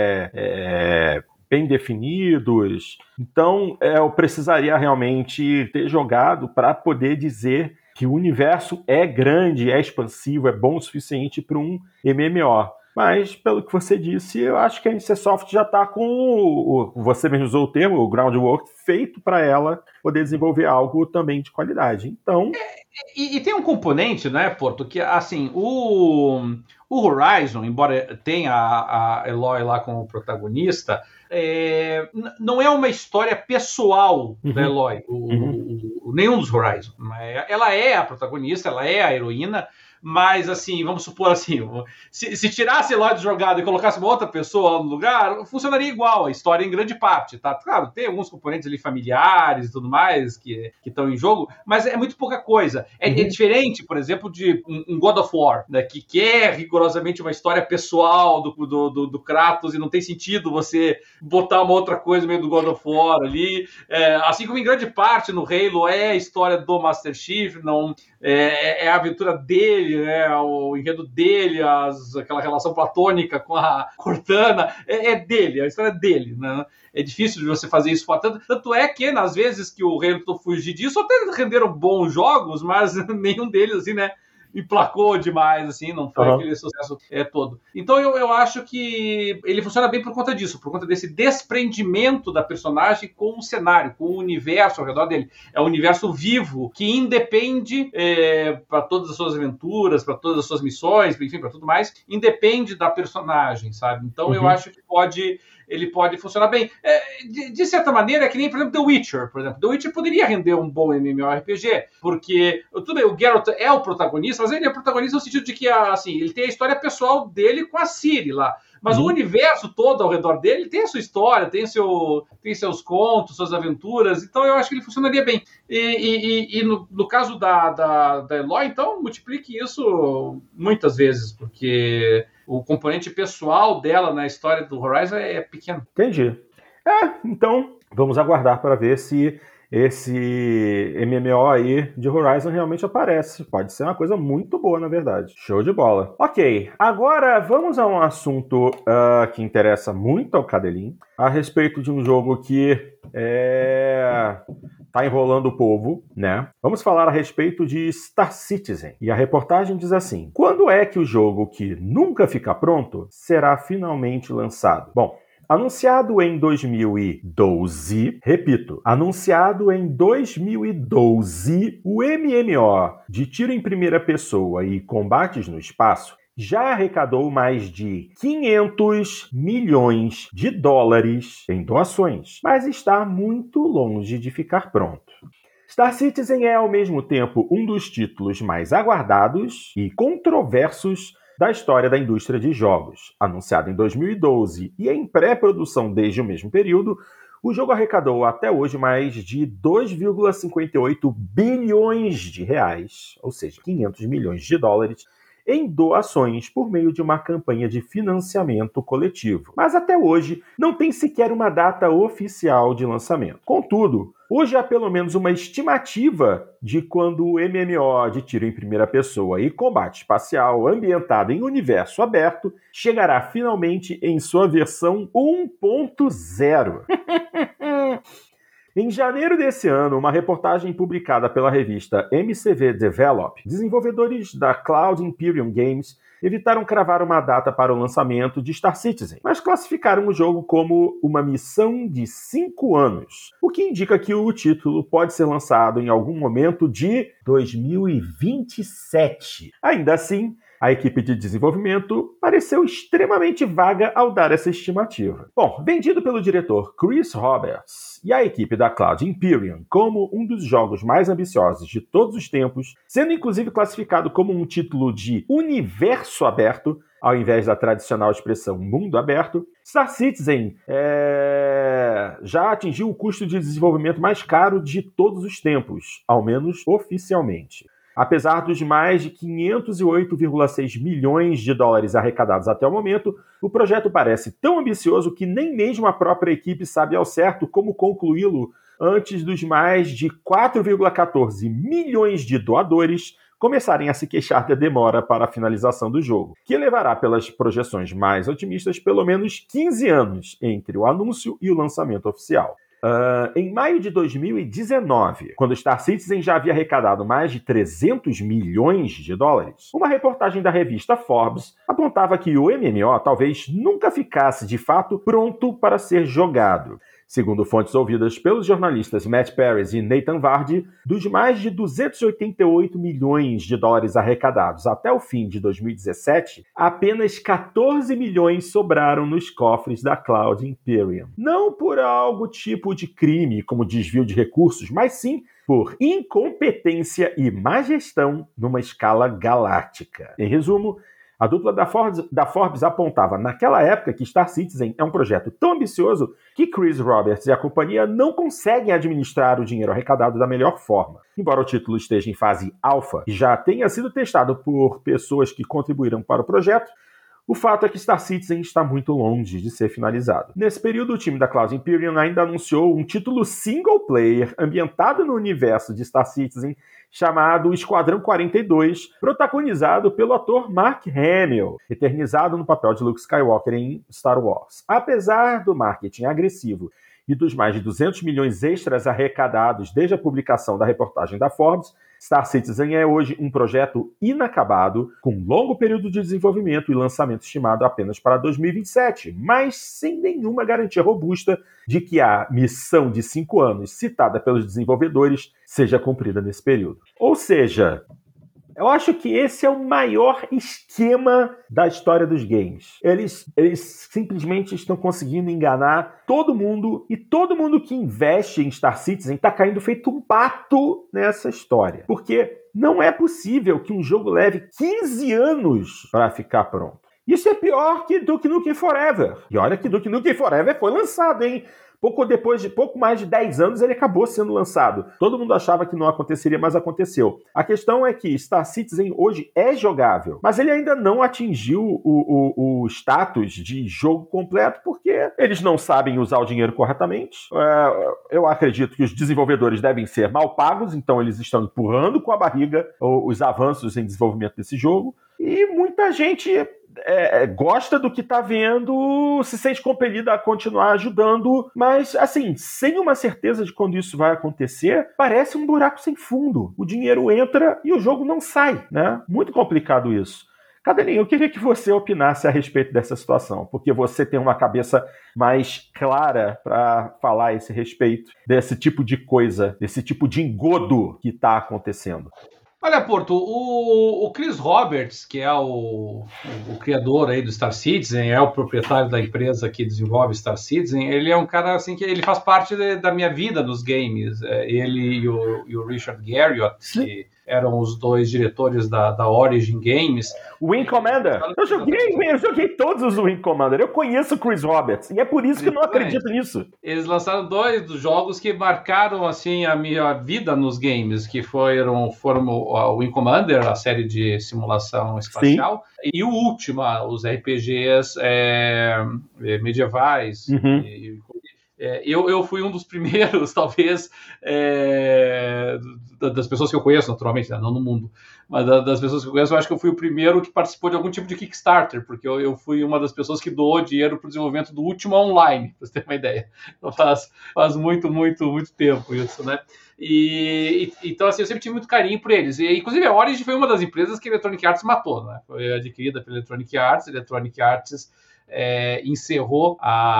bem definidos. Então eu precisaria realmente ter jogado para poder dizer que o universo é grande, é expansivo, é bom o suficiente para um MMO. Mas, pelo que você disse, eu acho que a NC Soft já está com você mesmo usou o termo, o groundwork, feito para ela poder desenvolver algo também de qualidade. Então...
E tem um componente, né, Porto, que, assim, o Horizon, embora tenha a Eloy lá como protagonista, não é uma história pessoal da Eloy, nenhum dos Horizon. Ela é a protagonista, ela é a heroína, mas, assim, vamos supor assim, se tirasse Eloy do jogado e colocasse uma outra pessoa no lugar, funcionaria igual a história em grande parte, tá? Claro, tem alguns componentes ali familiares e tudo mais que estão em jogo, mas é muito pouca coisa. É diferente, por exemplo, de um God of War, né, que é rigorosamente uma história pessoal do Kratos e não tem sentido você botar uma outra coisa no meio do God of War ali. Assim como em grande parte no Halo é a história do Master Chief, não é a aventura dele, né, o enredo dele, aquela relação platônica com a Cortana, é dele, a história é dele, né? É difícil de você fazer isso. Tanto é que, nas vezes que o Halo tentou fugir disso, até renderam bons jogos, mas nenhum deles, assim, né, emplacou demais, assim, não foi aquele sucesso todo. Então eu acho que ele funciona bem por conta disso, por conta desse desprendimento da personagem com o cenário, com o universo ao redor dele. É um universo vivo que independe para todas as suas aventuras, para todas as suas missões, enfim, para tudo mais, independe da personagem, sabe? Então eu acho que ele pode funcionar bem. De certa maneira, é que nem, por exemplo, The Witcher. Por exemplo, The Witcher poderia render um bom MMORPG, porque, tudo bem, o Geralt é o protagonista, mas ele é o protagonista no sentido de que, assim, ele tem a história pessoal dele com a Ciri lá. Mas o universo todo ao redor dele tem a sua história, tem seus contos, suas aventuras, então eu acho que ele funcionaria bem. E no caso da Eloy, então, multiplique isso muitas vezes, porque o componente pessoal dela na história do Horizon é pequeno.
Entendi. Então, vamos aguardar para ver se esse MMO aí de Horizon realmente aparece. Pode ser uma coisa muito boa, na verdade. Show de bola. Ok, agora vamos a um assunto que interessa muito ao Cadelin, a respeito de um jogo que tá enrolando o povo, né? Vamos falar a respeito de Star Citizen. E a reportagem diz assim: quando é que o jogo que nunca fica pronto será finalmente lançado? Bom, anunciado em 2012, repito, anunciado em 2012, o MMO de tiro em primeira pessoa e combates no espaço já arrecadou mais de 500 milhões de dólares em doações, mas está muito longe de ficar pronto. Star Citizen é, ao mesmo tempo, um dos títulos mais aguardados e controversos da história da indústria de jogos. Anunciado em 2012 e em pré-produção desde o mesmo período, o jogo arrecadou até hoje mais de 2,58 bilhões de reais, ou seja, 500 milhões de dólares, em doações por meio de uma campanha de financiamento coletivo. Mas até hoje não tem sequer uma data oficial de lançamento. Contudo, hoje há pelo menos uma estimativa de quando o MMO de tiro em primeira pessoa e combate espacial ambientado em universo aberto chegará finalmente em sua versão 1.0. Em janeiro desse ano, uma reportagem publicada pela revista MCV Develop, desenvolvedores da Cloud Imperium Games evitaram cravar uma data para o lançamento de Star Citizen, mas classificaram o jogo como uma missão de 5 anos, o que indica que o título pode ser lançado em algum momento de 2027. Ainda assim, a equipe de desenvolvimento pareceu extremamente vaga ao dar essa estimativa. Bom, vendido pelo diretor Chris Roberts e a equipe da Cloud Imperium como um dos jogos mais ambiciosos de todos os tempos, sendo inclusive classificado como um título de universo aberto, ao invés da tradicional expressão mundo aberto, Star Citizen já atingiu o custo de desenvolvimento mais caro de todos os tempos, ao menos oficialmente. Apesar dos mais de 508,6 milhões de dólares arrecadados até o momento, o projeto parece tão ambicioso que nem mesmo a própria equipe sabe ao certo como concluí-lo antes dos mais de 4,14 milhões de doadores começarem a se queixar da demora para a finalização do jogo, que levará, pelas projeções mais otimistas, pelo menos 15 anos entre o anúncio e o lançamento oficial. Em maio de 2019, quando Star Citizen já havia arrecadado mais de 300 milhões de dólares, uma reportagem da revista Forbes apontava que o MMO talvez nunca ficasse, de fato, pronto para ser jogado. Segundo fontes ouvidas pelos jornalistas Matt Paris e Nathan Vardy, dos mais de 288 milhões de dólares arrecadados até o fim de 2017, apenas 14 milhões sobraram nos cofres da Cloud Imperium. Não por algo tipo de crime, como desvio de recursos, mas sim por incompetência e má gestão numa escala galáctica. Em resumo, a dupla da Forbes apontava naquela época que Star Citizen é um projeto tão ambicioso que Chris Roberts e a companhia não conseguem administrar o dinheiro arrecadado da melhor forma. Embora o título esteja em fase alfa e já tenha sido testado por pessoas que contribuíram para o projeto, o fato é que Star Citizen está muito longe de ser finalizado. Nesse período, o time da Cloud Imperium ainda anunciou um título single player ambientado no universo de Star Citizen chamado Esquadrão 42, protagonizado pelo ator Mark Hamill, eternizado no papel de Luke Skywalker em Star Wars. Apesar do marketing agressivo e dos mais de 200 milhões extras arrecadados desde a publicação da reportagem da Forbes, Star Citizen é hoje um projeto inacabado, com longo período de desenvolvimento e lançamento estimado apenas para 2027, mas sem nenhuma garantia robusta de que a missão de 5 anos citada pelos desenvolvedores seja cumprida nesse período. Ou seja, eu acho que esse é o maior esquema da história dos games. Eles simplesmente estão conseguindo enganar todo mundo, e todo mundo que investe em Star Citizen está caindo feito um pato nessa história. Porque não é possível que um jogo leve 15 anos para ficar pronto. Isso é pior que Duke Nukem Forever. E olha que Duke Nukem Forever foi lançado, hein? Pouco mais de 10 anos ele acabou sendo lançado. Todo mundo achava que não aconteceria, mas aconteceu. A questão é que Star Citizen hoje é jogável, mas ele ainda não atingiu o status de jogo completo porque eles não sabem usar o dinheiro corretamente. Eu acredito que os desenvolvedores devem ser mal pagos, então eles estão empurrando com a barriga os avanços em desenvolvimento desse jogo. E muita gente gosta do que tá vendo, se sente compelida a continuar ajudando, mas, assim, sem uma certeza de quando isso vai acontecer, parece um buraco sem fundo. O dinheiro entra e o jogo não sai, né? Muito complicado isso. Cadelinho, eu queria que você opinasse a respeito dessa situação, porque você tem uma cabeça mais clara para falar a esse respeito, desse tipo de coisa, desse tipo de engodo que tá acontecendo.
Olha, Porto, o Chris Roberts, que é o criador aí do Star Citizen, é o proprietário da empresa que desenvolve Star Citizen, ele é um cara assim que ele faz parte da minha vida nos games. Ele e o Richard Garriott, que eram os dois diretores da Origin Games.
Wing Commander. Eu joguei todos os Wing Commander. Eu conheço o Chris Roberts e é por isso que eu não acredito nisso.
Eles lançaram 2 dos jogos que marcaram assim a minha vida nos games, que foram o Wing Commander, a série de simulação espacial, sim, e o Ultima, os RPGs medievais.
Uhum.
Eu fui um dos primeiros, talvez, das pessoas que eu conheço, naturalmente, né? Não no mundo, mas das pessoas que eu conheço, eu acho que eu fui o primeiro que participou de algum tipo de Kickstarter, porque eu fui uma das pessoas que doou dinheiro para o desenvolvimento do Ultima Online, para você ter uma ideia. Então faz muito, muito, muito tempo isso, né? Então, assim, eu sempre tive muito carinho por eles. E, inclusive, a Origin foi uma das empresas que a Electronic Arts matou, né? Foi adquirida pela Electronic Arts encerrou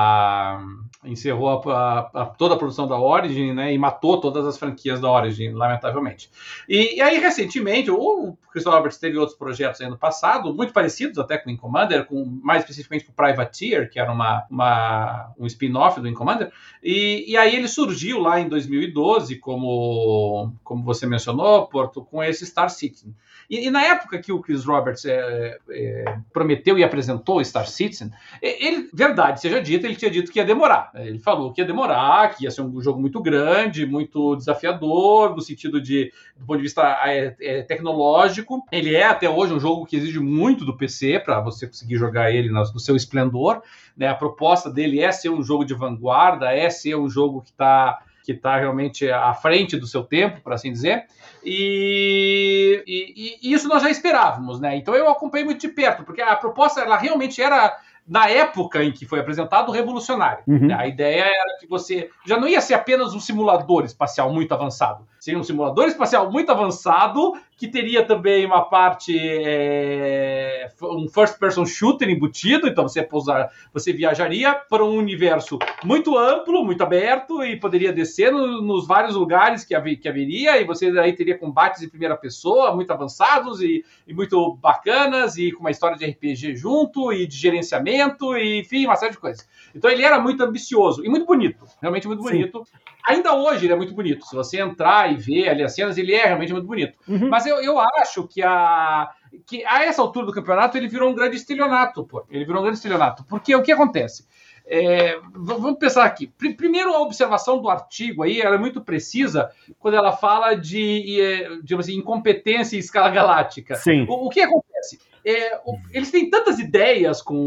toda a produção da Origin, né, e matou todas as franquias da Origin, lamentavelmente. E aí, recentemente, o Chris Roberts teve outros projetos aí no passado, muito parecidos até com o Wing Commander, mais especificamente com o Privateer, que era um spin-off do Wing Commander, e aí ele surgiu lá em 2012, como você mencionou, Porto, com esse Star Citizen. E na época que o Chris Roberts prometeu e apresentou o Star Citizen, ele, verdade seja dita, ele tinha dito que ia demorar. Ele falou que ia demorar, que ia ser um jogo muito grande, muito desafiador, no sentido do ponto de vista tecnológico. Ele é até hoje um jogo que exige muito do PC para você conseguir jogar ele no seu esplendor, né? A proposta dele é ser um jogo de vanguarda, é ser um jogo que está realmente à frente do seu tempo, por assim dizer, e isso nós já esperávamos, né? Então eu acompanhei muito de perto, porque a proposta ela realmente era, na época em que foi apresentado, revolucionária.
Uhum.
A ideia era que você já não ia ser apenas um simulador espacial muito avançado, seria um simulador espacial muito avançado que teria também uma parte, um first-person shooter embutido, então você viajaria para um universo muito amplo, muito aberto, e poderia descer nos vários lugares que haveria, e você aí teria combates em primeira pessoa, muito avançados e muito bacanas, e com uma história de RPG junto, e de gerenciamento, e enfim, uma série de coisas. Então ele era muito ambicioso e muito bonito, realmente muito bonito. Sim. Ainda hoje ele é muito bonito. Se você entrar e ver ali as cenas, ele é realmente muito bonito. Uhum. Mas eu acho que a essa altura do campeonato ele virou um grande estelionato, pô. Ele virou um grande estelionato. Porque o que acontece? Vamos pensar aqui. Primeiro, a observação do artigo aí, ela é muito precisa quando ela fala de digamos assim, incompetência em escala galáctica.
Sim.
O que acontece? eles têm tantas ideias com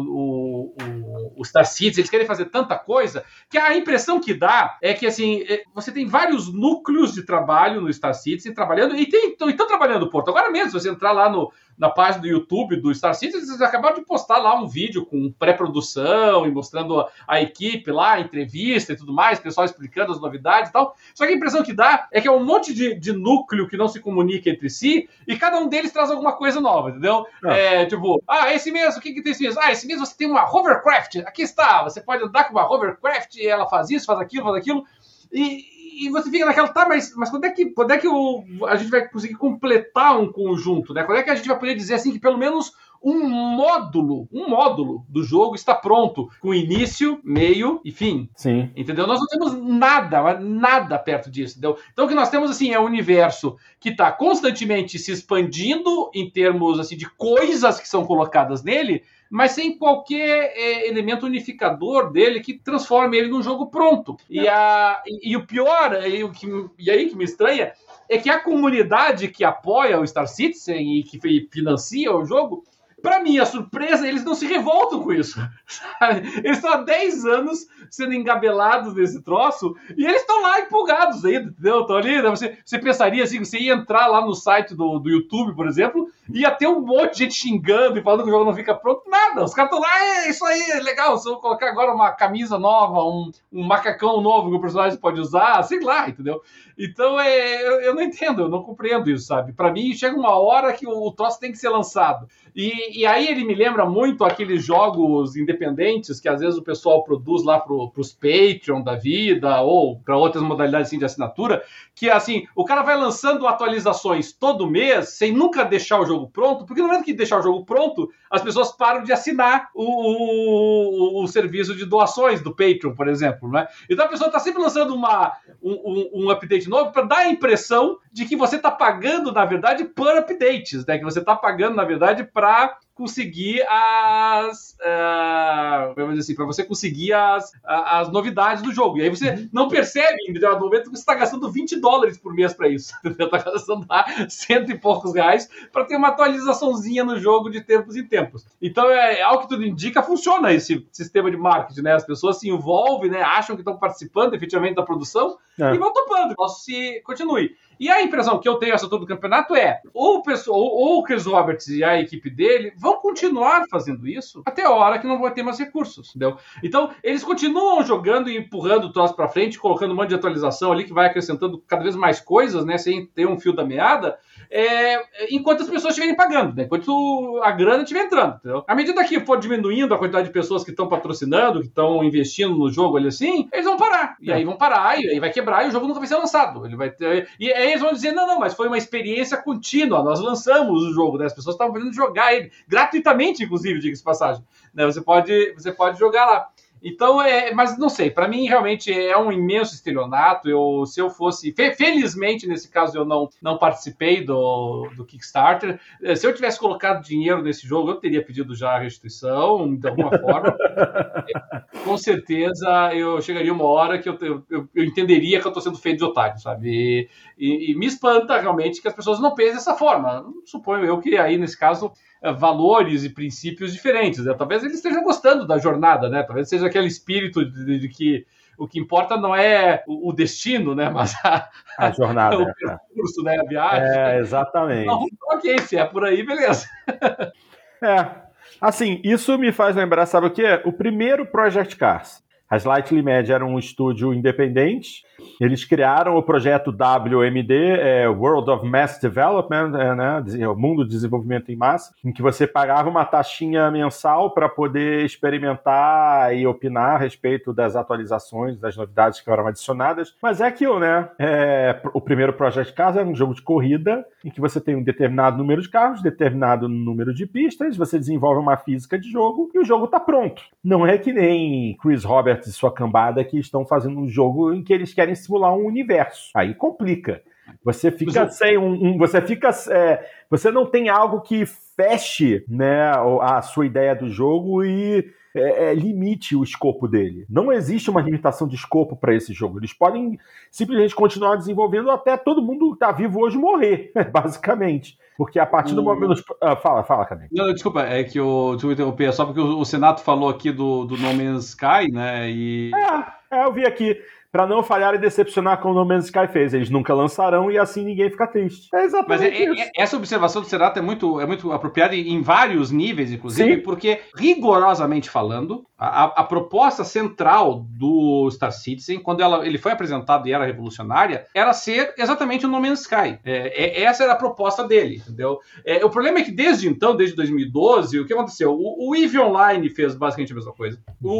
o Star Citizen, eles querem fazer tanta coisa, que a impressão que dá é que, assim, você tem vários núcleos de trabalho no Star Citizen trabalhando, e estão trabalhando no Porto. Agora mesmo, se você entrar lá na página do YouTube do Star Citizen, eles acabaram de postar lá um vídeo com pré-produção e mostrando a equipe lá, a entrevista e tudo mais, o pessoal explicando as novidades e tal. Só que a impressão que dá é que é um monte de núcleo que não se comunica entre si e cada um deles traz alguma coisa nova, entendeu? Esse mês, o que tem esse mês? Esse mês você tem uma hovercraft, aqui está, você pode andar com uma hovercraft e ela faz isso, faz aquilo, e você fica naquela, mas quando é que a gente vai conseguir completar um conjunto, né? Quando é que a gente vai poder dizer assim que pelo menos um módulo do jogo está pronto, com início, meio e fim.
Sim.
Entendeu? Nós não temos nada perto disso, entendeu? Então o que nós temos, assim, é um universo que está constantemente se expandindo em termos, assim, de coisas que são colocadas nele, mas sem qualquer elemento unificador dele que transforme ele num jogo pronto. E o pior, e aí que me estranha, é que a comunidade que apoia o Star Citizen e que financia o jogo, para minha surpresa, eles não se revoltam com isso. Sabe? Eles estão há 10 anos sendo engabelados nesse troço e eles estão lá empolgados ainda, entendeu? Estão ali, né? Você pensaria assim, você ia entrar lá no site do YouTube, por exemplo, ia ter um monte de gente xingando e falando que o jogo não fica pronto. Nada, os caras estão lá, isso aí, é legal, se eu colocar agora uma camisa nova, um macacão novo que o personagem pode usar, sei lá, entendeu? Então, eu não entendo, eu não compreendo isso, sabe? Para mim, chega uma hora que o troço tem que ser lançado. E aí ele me lembra muito aqueles jogos independentes que às vezes o pessoal produz lá pros Patreon da vida ou para outras modalidades assim, de assinatura, que assim, o cara vai lançando atualizações todo mês sem nunca deixar o jogo pronto, porque no momento que deixar o jogo pronto, as pessoas param de assinar o serviço de doações do Patreon, por exemplo, né? Então a pessoa está sempre lançando um update novo para dar a impressão de que você está pagando, na verdade, por updates, né? Que você está pagando, na verdade, para conseguir para você conseguir as novidades do jogo. E aí você não percebe, em determinado momento, que você está gastando $20 por mês para isso. Você está gastando lá R$100 e poucos para ter uma atualizaçãozinha no jogo de tempos em tempos. Então, ao que tudo indica, funciona esse sistema de marketing, né? As pessoas se envolvem, né? Acham que estão participando efetivamente da produção e vão topando. Se continue. E a impressão que eu tenho essa altura do campeonato é ou o Chris Roberts e a equipe dele vão continuar fazendo isso até a hora que não vai ter mais recursos, entendeu? Então, eles continuam jogando e empurrando o troço pra frente, colocando um monte de atualização ali que vai acrescentando cada vez mais coisas, né, sem ter um fio da meada, enquanto as pessoas estiverem pagando, né? Enquanto a grana estiver entrando, entendeu? À medida que for diminuindo a quantidade de pessoas que estão patrocinando, que estão investindo no jogo ali assim, eles vão parar. E aí vão parar, e aí vai quebrar e o jogo nunca vai ser lançado. Ele vai ter... E aí eles vão dizer, não, mas foi uma experiência contínua, nós lançamos o jogo, né? As pessoas estavam podendo jogar ele, gratuitamente, inclusive, diga-se de passagem. Né? Você pode jogar lá. Então, mas não sei, para mim realmente é um imenso estelionato. Se eu fosse, felizmente nesse caso eu não participei do Kickstarter. Se eu tivesse colocado dinheiro nesse jogo, eu teria pedido já a restituição de alguma forma. Com certeza eu chegaria uma hora que eu entenderia que eu estou sendo feito de otário, sabe? E me espanta realmente que as pessoas não pensem dessa forma. Suponho eu que aí nesse caso valores e princípios diferentes, né? Talvez eles estejam gostando da jornada, né? Talvez seja aquele espírito de que o que importa não é o destino, né? Mas
a jornada,
o percurso, né? A viagem.
Exatamente.
Então, ok, se é por aí, beleza.
Assim, isso me faz lembrar, sabe o quê? O primeiro Project Cars. A Slightly Mad era um estúdio independente. Eles criaram o projeto WMD, World of Mass Development, né, o Mundo de Desenvolvimento em Massa, em que você pagava uma taxinha mensal para poder experimentar e opinar a respeito das atualizações, das novidades que eram adicionadas. Mas é aquilo, né? O primeiro Project Cars era um jogo de corrida em que você tem um determinado número de carros, determinado número de pistas, você desenvolve uma física de jogo e o jogo está pronto. Não é que nem Chris Roberts e sua cambada que estão fazendo um jogo em que eles querem simular um universo. Aí complica. Você fica sem você não tem algo que feche, né, a sua ideia do jogo e limite o escopo dele. Não existe uma limitação de escopo para esse jogo. Eles podem simplesmente continuar desenvolvendo até todo mundo que está vivo hoje morrer, basicamente. Porque a partir do momento... Fala, Cadê?
Não, desculpa, é que eu interrompi, só porque o Senato falou aqui do No Man's Sky, né?
Eu vi aqui. Pra não falhar e decepcionar como o No Man's Sky fez. Eles nunca lançarão e assim ninguém fica triste. É exatamente isso.
Essa observação do Senato é muito apropriada em vários níveis, inclusive, porque, rigorosamente falando, a proposta central do Star Citizen, quando ele foi apresentado e era revolucionária, era ser exatamente o No Man's Sky. Essa era a proposta dele, entendeu? O problema é que desde então, desde 2012, o que aconteceu? O EVE Online fez basicamente a mesma coisa.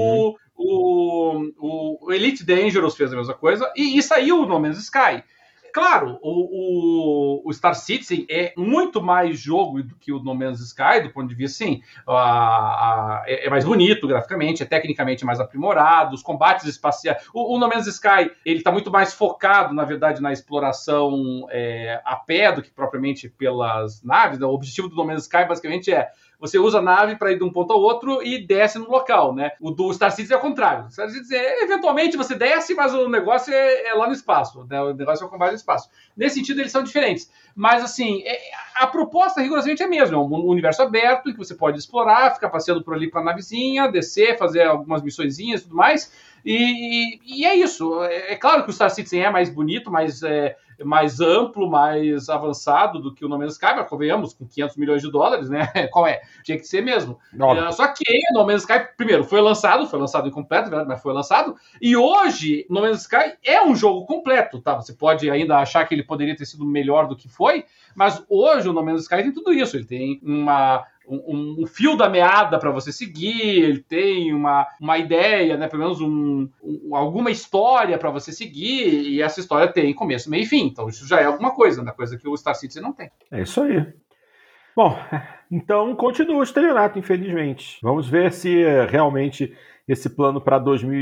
O Elite Dangerous fez a mesma coisa e saiu o No Man's Sky. Claro, o Star Citizen é muito mais jogo do que o No Man's Sky, do ponto de vista, sim, é mais bonito graficamente, é tecnicamente mais aprimorado, os combates espaciais... O No Man's Sky, ele está muito mais focado, na verdade, na exploração a pé do que propriamente pelas naves. O objetivo do No Man's Sky, basicamente, você usa a nave para ir de um ponto ao outro e desce no local, né? O do Star Citizen é o contrário. O Star Citizen, eventualmente, você desce, mas o negócio é lá no espaço, né? O negócio é o combate no espaço. Nesse sentido, eles são diferentes. Mas, assim, a proposta, rigorosamente, é a mesma. É um universo aberto, em que você pode explorar, ficar passeando por ali com a navezinha, descer, fazer algumas missõezinhas e tudo mais. E é isso. É claro que o Star Citizen é mais bonito, mais amplo, mais avançado do que o No Man's Sky, mas convenhamos, com $500 milhões, né? Qual é? Tinha que ser mesmo. Só que o No Man's Sky, primeiro, foi lançado incompleto, mas foi lançado, e hoje No Man's Sky é um jogo completo, tá? Você pode ainda achar que ele poderia ter sido melhor do que foi, mas hoje o No Man's Sky tem tudo isso. Ele tem um fio da meada para você seguir, ele tem uma ideia, né, pelo menos alguma história para você seguir, e essa história tem começo, meio e fim. Então isso já é alguma coisa, né, coisa que o Star Citizen não tem.
É isso aí. Bom, então continua o estelionato, infelizmente. Vamos ver se realmente esse plano para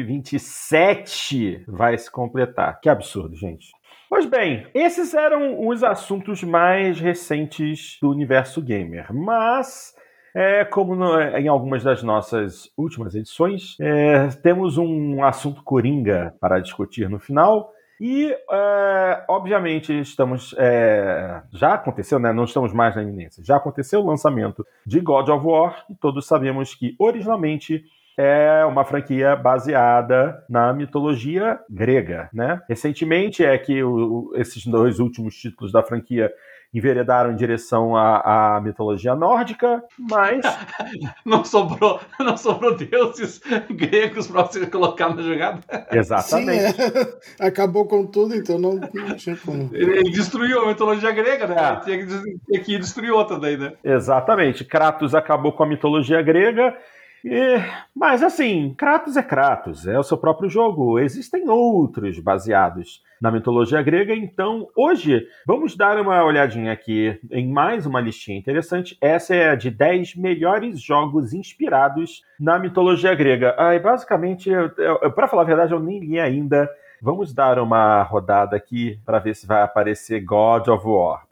2027 vai se completar. Que absurdo, gente. Pois bem, esses eram os assuntos mais recentes do universo gamer, mas, como em algumas das nossas últimas edições, temos um assunto coringa para discutir no final e, obviamente, já aconteceu, né? Não estamos mais na iminência, já aconteceu o lançamento de God of War e todos sabemos que, originalmente, é uma franquia baseada na mitologia grega, né? Recentemente esses dois últimos títulos da franquia enveredaram em direção à mitologia nórdica, mas...
não sobrou deuses gregos para você colocar na jogada.
Exatamente.
Sim, acabou com tudo, então não tinha como.
Ele destruiu a mitologia grega, né? Tinha que destruir outra daí, né?
Exatamente. Kratos acabou com a mitologia grega. Mas assim, Kratos é Kratos, é o seu próprio jogo. Existem outros baseados na mitologia grega, então hoje vamos dar uma olhadinha aqui em mais uma listinha interessante. Essa é a de 10 melhores jogos inspirados na mitologia grega. Basicamente, para falar a verdade, eu nem li ainda. Vamos dar uma rodada aqui para ver se vai aparecer God of War.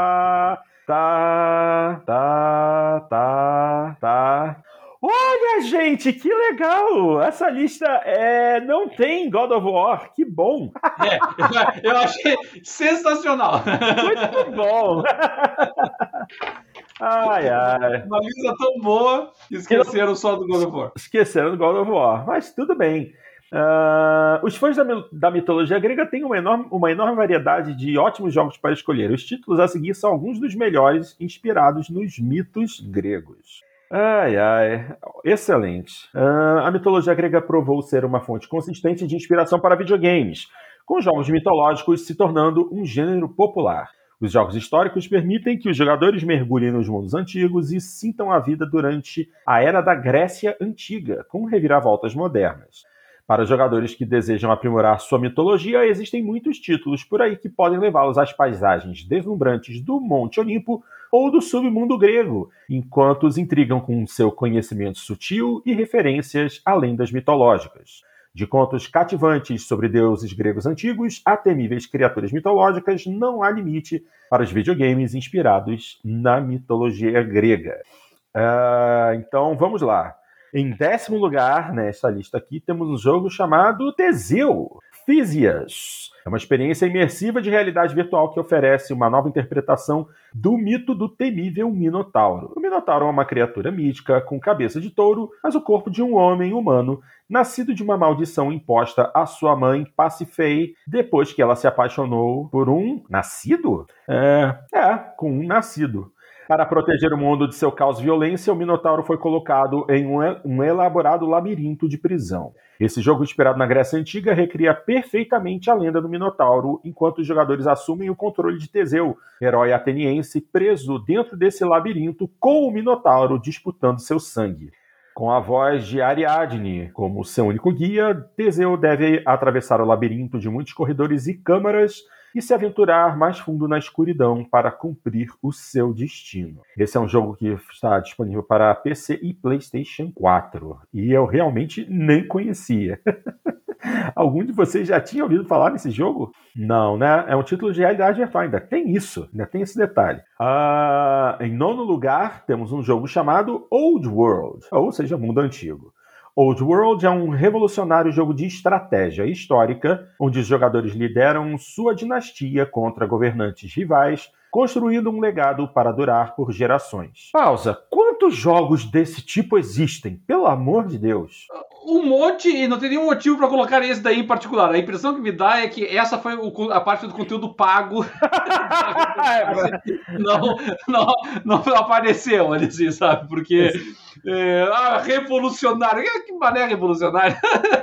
Tá. Olha, gente, que legal! Essa lista não tem God of War, que bom!
Eu achei sensacional!
Muito bom! Ai.
Uma lista tão boa, esqueceram só do God of War.
Esqueceram do God of War, mas tudo bem. Os fãs da mitologia grega têm uma enorme variedade de ótimos jogos para escolher. Os títulos a seguir são alguns dos melhores inspirados nos mitos gregos. Excelente. A mitologia grega provou ser uma fonte consistente de inspiração para videogames, com jogos mitológicos se tornando um gênero popular. Os jogos históricos permitem que os jogadores mergulhem nos mundos antigos e sintam a vida durante a era da Grécia Antiga, com reviravoltas modernas. Para jogadores que desejam aprimorar sua mitologia, existem muitos títulos por aí que podem levá-los às paisagens deslumbrantes do Monte Olimpo ou do submundo grego, enquanto os intrigam com seu conhecimento sutil e referências a lendas mitológicas. De contos cativantes sobre deuses gregos antigos a temíveis criaturas mitológicas, não há limite para os videogames inspirados na mitologia grega. Então, vamos lá. Em 10º lugar, nesta lista aqui, temos um jogo chamado Teseu, Theseus. É uma experiência imersiva de realidade virtual que oferece uma nova interpretação do mito do temível Minotauro. O Minotauro é uma criatura mítica com cabeça de touro, mas o corpo de um homem humano, nascido de uma maldição imposta à sua mãe, Pasífae, depois que ela se apaixonou por um nascido? Com um nascido. Para proteger o mundo de seu caos e violência, o Minotauro foi colocado em um elaborado labirinto de prisão. Esse jogo, inspirado na Grécia Antiga, recria perfeitamente a lenda do Minotauro, enquanto os jogadores assumem o controle de Teseu, herói ateniense preso dentro desse labirinto com o Minotauro disputando seu sangue. Com a voz de Ariadne como seu único guia, Teseu deve atravessar o labirinto de muitos corredores e câmaras e se aventurar mais fundo na escuridão para cumprir o seu destino. Esse é um jogo que está disponível para PC e PlayStation 4. E eu realmente nem conhecia. Algum de vocês já tinha ouvido falar nesse jogo? Não, né? É um título de realidade virtual. Ainda tem isso, ainda tem esse detalhe. Em nono lugar, temos um jogo chamado Old World, ou seja, Mundo Antigo. Old World é um revolucionário jogo de estratégia histórica, onde os jogadores lideram sua dinastia contra governantes rivais, construindo um legado para durar por gerações. Pausa. Quantos jogos desse tipo existem? Pelo amor de Deus.
Um monte, e não tem nenhum motivo para colocar esse daí em particular. A impressão que me dá é que essa foi a parte do conteúdo pago. não apareceu ali, assim, sabe? Porque revolucionário. Que mané revolucionário?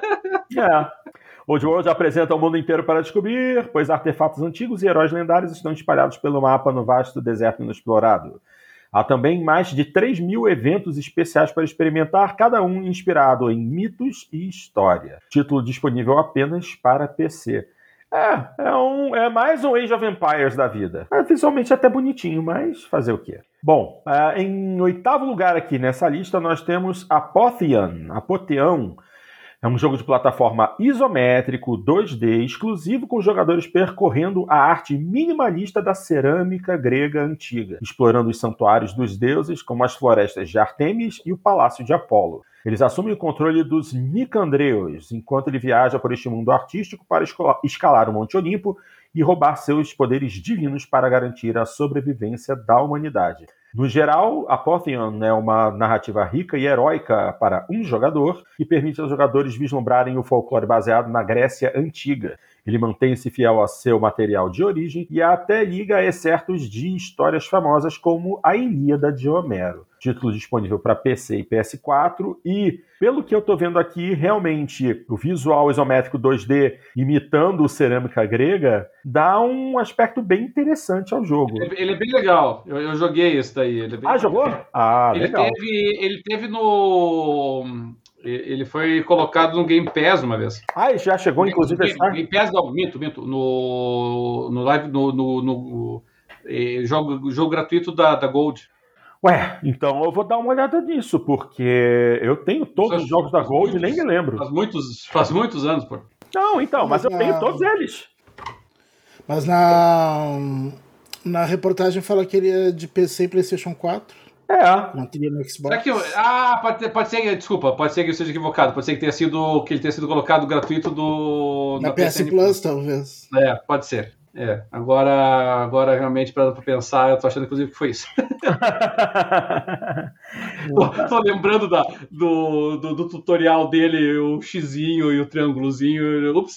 Old World apresenta o mundo inteiro para descobrir, pois artefatos antigos e heróis lendários estão espalhados pelo mapa no vasto deserto inexplorado. Há também mais de 3.000 eventos especiais para experimentar, cada um inspirado em mitos e história. Título disponível apenas para PC. É mais um Age of Empires da vida. Visualmente até bonitinho, mas fazer o quê? Bom, em oitavo lugar aqui nessa lista nós temos Apotheon. É um jogo de plataforma isométrico 2D exclusivo com os jogadores percorrendo a arte minimalista da cerâmica grega antiga, explorando os santuários dos deuses como as florestas de Ártemis e o palácio de Apolo. Eles assumem o controle dos Nicandreus, enquanto ele viaja por este mundo artístico para escalar o Monte Olimpo e roubar seus poderes divinos para garantir a sobrevivência da humanidade. No geral, Apotheon é uma narrativa rica e heróica para um jogador que permite aos jogadores vislumbrarem o folclore baseado na Grécia Antiga. Ele mantém-se fiel ao seu material de origem e até liga excertos de histórias famosas como a Ilíada de Homero. Título disponível para PC e PS4 e, pelo que eu estou vendo aqui, realmente o visual isométrico 2D imitando o cerâmica grega dá um aspecto bem interessante ao jogo.
Ele é bem legal. Eu joguei esse daí. Ele é bem
jogou? Legal.
Ele teve no... Ele foi colocado no Game Pass uma vez.
Ele já chegou, inclusive, a estar?
Game Pass, não, minto. No live, jogo gratuito da Gold.
Então eu vou dar uma olhada nisso, porque eu tenho todos os jogos da Gold e nem me lembro.
Faz muitos anos, pô.
Não, então, mas eu tenho todos eles.
Mas na reportagem fala que ele é de PC e PlayStation 4. Não teria no Xbox.
Pode ser, desculpa, pode ser que eu esteja equivocado. Pode ser que ele tenha sido colocado gratuito
na PS Plus, talvez.
Pode ser. Agora realmente, para pensar, eu tô achando inclusive que foi isso. tô lembrando do tutorial dele, o xizinho e o triângulozinho. Ups.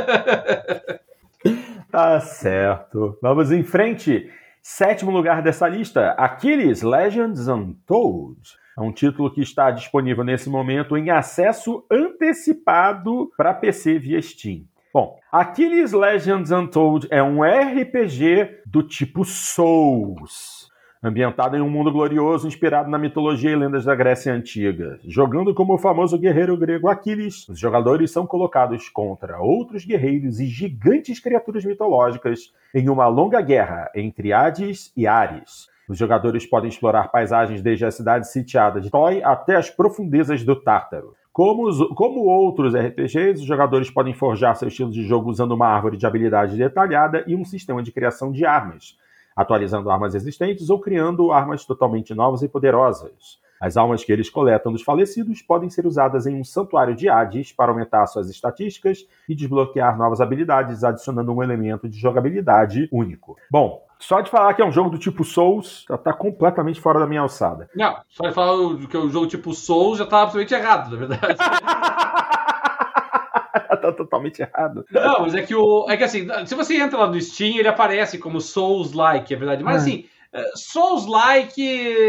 Tá certo. Vamos em frente. Sétimo lugar dessa lista, Achilles Legends Untold. É um título que está disponível nesse momento em acesso antecipado para PC via Steam. Bom, Achilles Legends Untold é um RPG do tipo Souls, ambientado em um mundo glorioso inspirado na mitologia e lendas da Grécia Antiga. Jogando como o famoso guerreiro grego Aquiles, os jogadores são colocados contra outros guerreiros e gigantes criaturas mitológicas em uma longa guerra entre Hades e Ares. Os jogadores podem explorar paisagens desde a cidade sitiada de Troia até as profundezas do Tártaro. Como outros RPGs, os jogadores podem forjar seu estilo de jogo usando uma árvore de habilidade detalhada e um sistema de criação de armas, atualizando armas existentes ou criando armas totalmente novas e poderosas. As almas que eles coletam dos falecidos podem ser usadas em um santuário de Hades para aumentar suas estatísticas e desbloquear novas habilidades, adicionando um elemento de jogabilidade único. Bom, só de falar que é um jogo do tipo Souls, tá completamente fora da minha alçada.
Não, só de falar que é um jogo tipo Souls já tá absolutamente errado, na verdade.
Tá totalmente errado.
Não, mas é que assim, se você entra lá no Steam, ele aparece como Souls-like, é verdade. Mas assim, Souls-like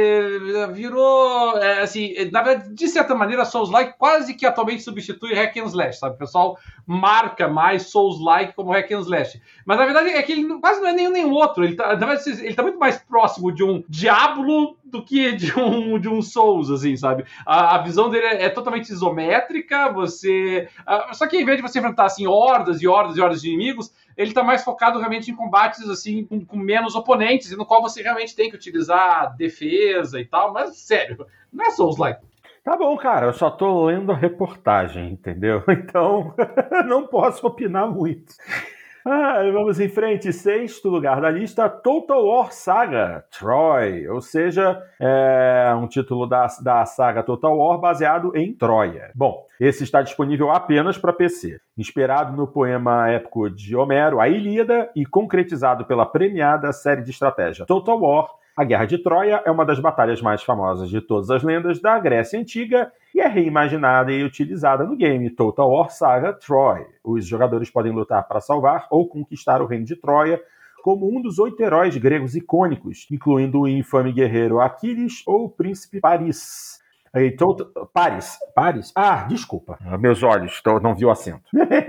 virou, assim, na verdade, de certa maneira, Souls-like quase que atualmente substitui Hack and Slash, sabe? O pessoal marca mais Souls-like como Hack and Slash. Mas na verdade é que ele quase não é nenhum outro. Na verdade, ele tá muito mais próximo de um Diablo do que de um Souls, assim, sabe? A visão dele é totalmente isométrica, só que ao invés de você enfrentar, assim, hordas e hordas e hordas de inimigos, ele tá mais focado realmente em combates, assim, com menos oponentes, e no qual você realmente tem que utilizar defesa e tal, mas, sério, não é Souls-like.
Tá bom, cara, eu só tô lendo a reportagem, entendeu? Então, não posso opinar muito. Vamos em frente. 6º lugar da lista, Total War Saga Troy, ou seja, é um título da saga Total War baseado em Troia. Bom, esse está disponível apenas para PC. Inspirado no poema épico de Homero, a Ilíada, e concretizado pela premiada série de estratégia Total War, a Guerra de Troia é uma das batalhas mais famosas de todas as lendas da Grécia Antiga e é reimaginada e utilizada no game Total War Saga Troy. Os jogadores podem lutar para salvar ou conquistar o reino de Troia como um dos 8 heróis gregos icônicos, incluindo o infame guerreiro Aquiles ou o príncipe Paris. Paris? Desculpa. Meus olhos, não vi o acento.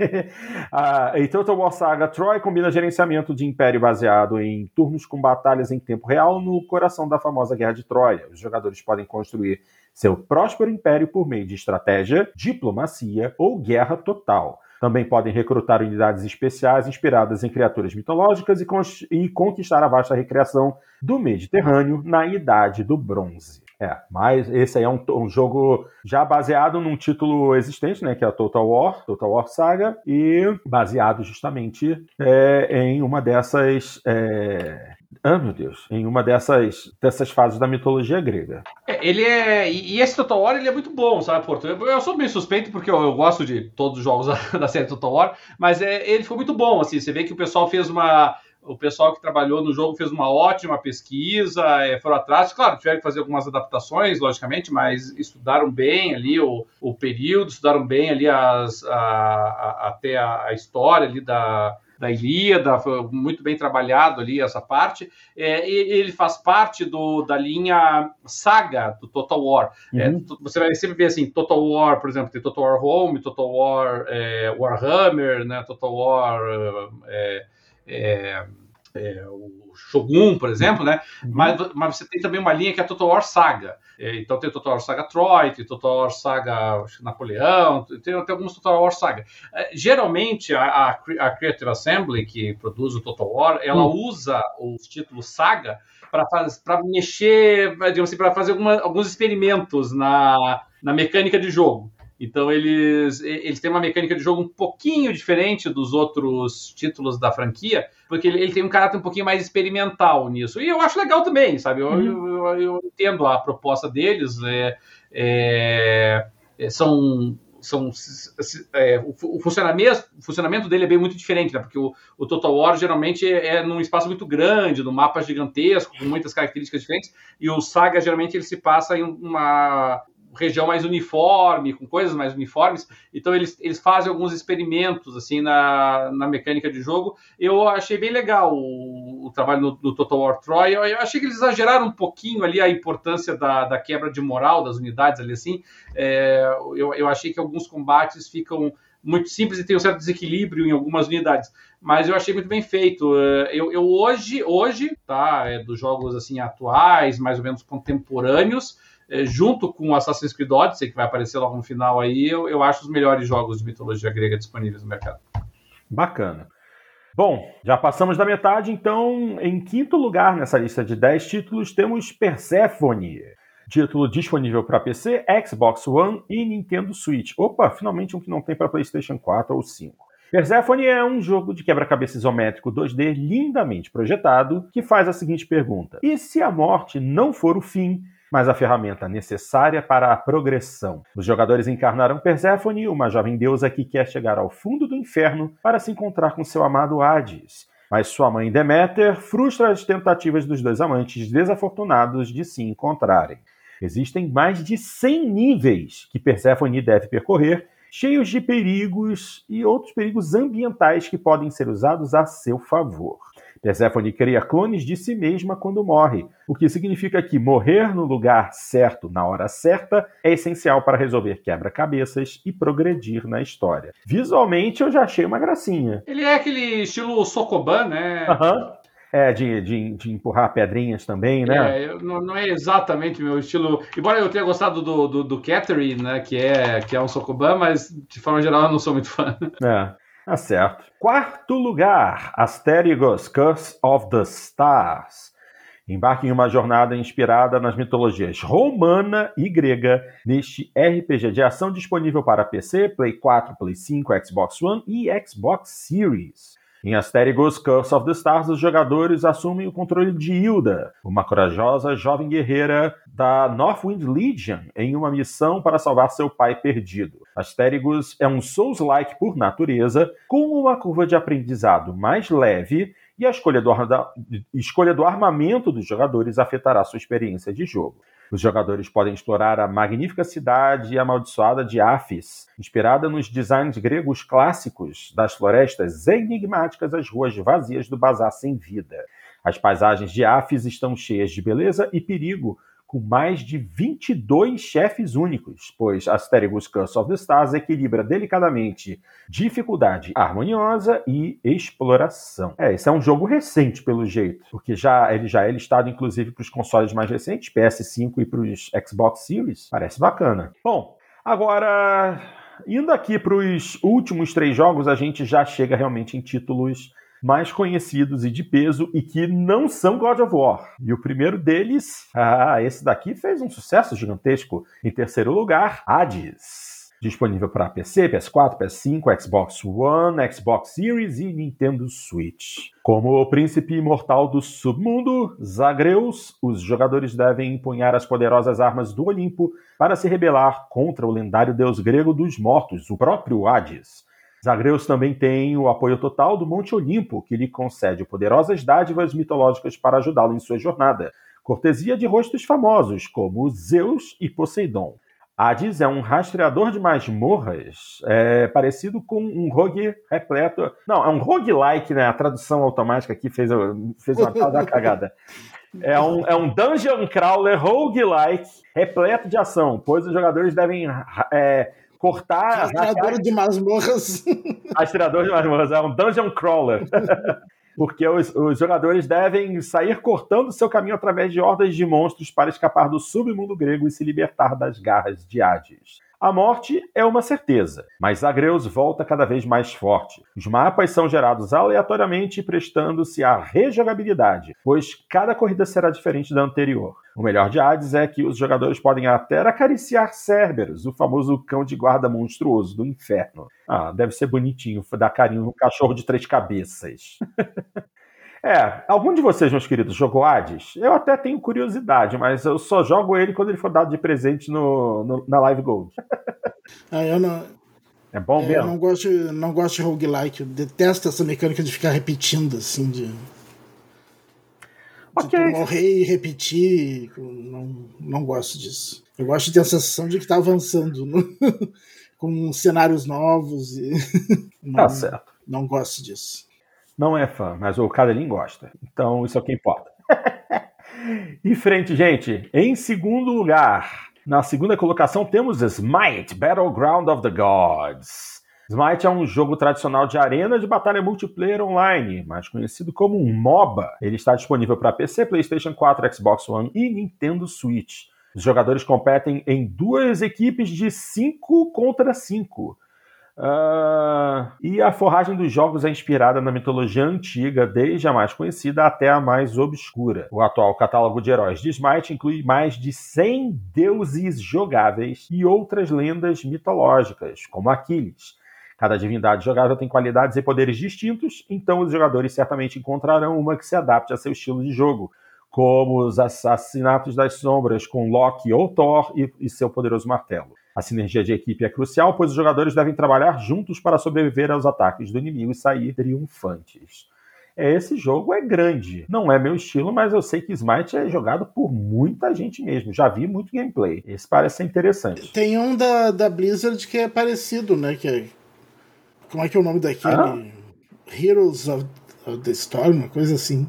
Em Total War Saga Troy combina gerenciamento de império baseado em turnos com batalhas em tempo real no coração da famosa Guerra de Troia. Os jogadores podem construir seu próspero império por meio de estratégia, diplomacia ou guerra total. Também podem recrutar unidades especiais inspiradas em criaturas mitológicas e conquistar a vasta recreação do Mediterrâneo na Idade do Bronze. Mas esse aí é um jogo já baseado num título existente, né, que é a Total War Saga, e baseado justamente em uma dessas... em uma dessas fases da mitologia grega.
E esse Total War, ele é muito bom, sabe, Porto? Eu sou meio suspeito porque eu gosto de todos os jogos da série Total War, mas ele ficou muito bom, assim, você vê que o pessoal que trabalhou no jogo fez uma ótima pesquisa, foram atrás, claro, tiveram que fazer algumas adaptações, logicamente, mas estudaram bem ali o período, estudaram bem ali até a história ali da Ilíada, foi muito bem trabalhado ali essa parte. Ele faz parte da linha saga do Total War. Você vai sempre ver assim, Total War, por exemplo, tem Total War Home, Total War Warhammer, né, Total War o Shogun, por exemplo, né? Mas você tem também uma linha que é a Total War Saga. Então tem Total War Saga Troy, tem Total War Saga Napoleão, tem alguns Total War Saga. Geralmente a Creative Assembly, que produz o Total War, ela usa os títulos Saga para mexer, digamos assim, para fazer alguns experimentos na mecânica de jogo. Então eles têm uma mecânica de jogo um pouquinho diferente dos outros títulos da franquia, porque ele tem um caráter um pouquinho mais experimental nisso. E eu acho legal também, sabe? Eu entendo a proposta deles. O funcionamento dele é bem muito diferente, né? Porque o Total War geralmente é num espaço muito grande, num mapa gigantesco, com muitas características diferentes, e o Saga geralmente ele se passa em uma região mais uniforme, com coisas mais uniformes, então eles fazem alguns experimentos assim na mecânica de jogo. Eu achei bem legal o trabalho do Total War Troy. Eu achei que eles exageraram um pouquinho ali a importância da quebra de moral das unidades ali assim. Eu achei que alguns combates ficam muito simples e tem um certo desequilíbrio em algumas unidades, mas eu achei muito bem feito. Eu hoje, tá, dos jogos assim atuais, mais ou menos contemporâneos, junto com o Assassin's Creed Odyssey, que vai aparecer logo no final aí, eu acho os melhores jogos de mitologia grega disponíveis no mercado.
Bacana. Bom, já passamos da metade, então em 5º lugar nessa lista de 10 títulos temos Persephone. Título disponível para PC, Xbox One e Nintendo Switch. Opa, finalmente um que não tem para PlayStation 4 ou 5. Persephone é um jogo de quebra-cabeça isométrico 2D lindamente projetado que faz a seguinte pergunta: e se a morte não for o fim, mas a ferramenta necessária para a progressão. Os jogadores encarnarão Perséfone, uma jovem deusa que quer chegar ao fundo do inferno para se encontrar com seu amado Hades. Mas sua mãe Deméter frustra as tentativas dos dois amantes desafortunados de se encontrarem. Existem mais de 100 níveis que Perséfone deve percorrer, cheios de perigos e outros perigos ambientais que podem ser usados a seu favor. Perséfone cria clones de si mesma quando morre, o que significa que morrer no lugar certo, na hora certa, é essencial para resolver quebra-cabeças e progredir na história. Visualmente, eu já achei uma gracinha.
Ele é aquele estilo Sokoban, né?
De empurrar pedrinhas também, né?
Não é exatamente meu estilo. Embora eu tenha gostado do Catherine, né? Que é um Sokoban, mas de forma geral eu não sou muito fã.
Tá certo. Quarto lugar, Asterigos, Curse of the Stars. Embarque em uma jornada inspirada nas mitologias romana e grega neste RPG de ação disponível para PC, Play 4, Play 5, Xbox One e Xbox Series. Em Asterigos, Curse of the Stars, os jogadores assumem o controle de Hilda, uma corajosa jovem guerreira da Northwind Legion, em uma missão para salvar seu pai perdido. Asterigos é um Souls-like por natureza, com uma curva de aprendizado mais leve, e a escolha do armamento dos jogadores afetará sua experiência de jogo. Os jogadores podem explorar a magnífica cidade amaldiçoada de Áfis, inspirada nos designs gregos clássicos das florestas enigmáticas às ruas vazias do bazar sem vida. As paisagens de Áfis estão cheias de beleza e perigo, com mais de 22 chefes únicos, pois Asterigos Curse of the Stars equilibra delicadamente dificuldade harmoniosa e exploração. Esse é um jogo recente, pelo jeito, porque ele já é listado, inclusive, para os consoles mais recentes, PS5 e para os Xbox Series. Parece bacana. Bom, agora, indo aqui para os últimos 3 jogos, a gente já chega realmente em títulos mais conhecidos e de peso e que não são God of War. E o primeiro deles, esse daqui fez um sucesso gigantesco. Em terceiro lugar, Hades. Disponível para PC, PS4, PS5, Xbox One, Xbox Series e Nintendo Switch. Como o príncipe imortal do submundo, Zagreus, os jogadores devem empunhar as poderosas armas do Olimpo para se rebelar contra o lendário deus grego dos mortos, o próprio Hades. Zagreus também tem o apoio total do Monte Olimpo, que lhe concede poderosas dádivas mitológicas para ajudá-lo em sua jornada, cortesia de rostos famosos como Zeus e Poseidon. Hades é um rastreador de masmorras, parecido com um rogue repleto... Não, é um roguelike, né? A tradução automática aqui fez uma tal da cagada. É um dungeon crawler roguelike repleto de ação, pois os jogadores devem... cortar...
Rastreador de masmorras.
Rastreador de masmorras, é um dungeon crawler. Porque os jogadores devem sair cortando seu caminho através de hordas de monstros para escapar do submundo grego e se libertar das garras de Hades. A morte é uma certeza, mas Zagreus volta cada vez mais forte. Os mapas são gerados aleatoriamente, prestando-se à rejogabilidade, pois cada corrida será diferente da anterior. O melhor de Hades é que os jogadores podem até acariciar Cerberus, o famoso cão de guarda monstruoso do inferno. Deve ser bonitinho dar carinho no cachorro de 3 cabeças. Algum de vocês, meus queridos, jogou Hades? Eu até tenho curiosidade, mas eu só jogo ele quando ele for dado de presente na Live Gold.
Eu não...
É bom mesmo?
Eu não gosto de roguelike. Eu detesto essa mecânica de ficar repetindo, assim, de morrer e repetir. Não gosto disso. Eu gosto de ter a sensação de que tá avançando, com cenários novos.
Tá certo.
Não gosto disso.
Não é fã, mas o Cadelin gosta. Então, isso é o que importa. Em frente, gente. Em segundo lugar, na segunda colocação, temos Smite, Battleground of the Gods. Smite é um jogo tradicional de arena de batalha multiplayer online, mais conhecido como um MOBA. Ele está disponível para PC, PlayStation 4, Xbox One e Nintendo Switch. Os jogadores competem em 2 equipes de 5 contra 5. E a forragem dos jogos é inspirada na mitologia antiga, desde a mais conhecida até a mais obscura. O atual catálogo de heróis de Smite inclui mais de 100 deuses jogáveis e outras lendas mitológicas, como Aquiles. Cada divindade jogável tem qualidades e poderes distintos, então os jogadores certamente encontrarão uma que se adapte a seu estilo de jogo, como os Assassinatos das Sombras com Loki ou Thor e seu poderoso martelo. A sinergia de equipe é crucial, pois os jogadores devem trabalhar juntos para sobreviver aos ataques do inimigo e sair triunfantes. Esse jogo é grande. Não é meu estilo, mas eu sei que Smite é jogado por muita gente mesmo. Já vi muito gameplay. Esse parece ser interessante.
Tem um da Blizzard que é parecido, né? Como é que é o nome daquele? Heroes of the Storm, uma coisa assim.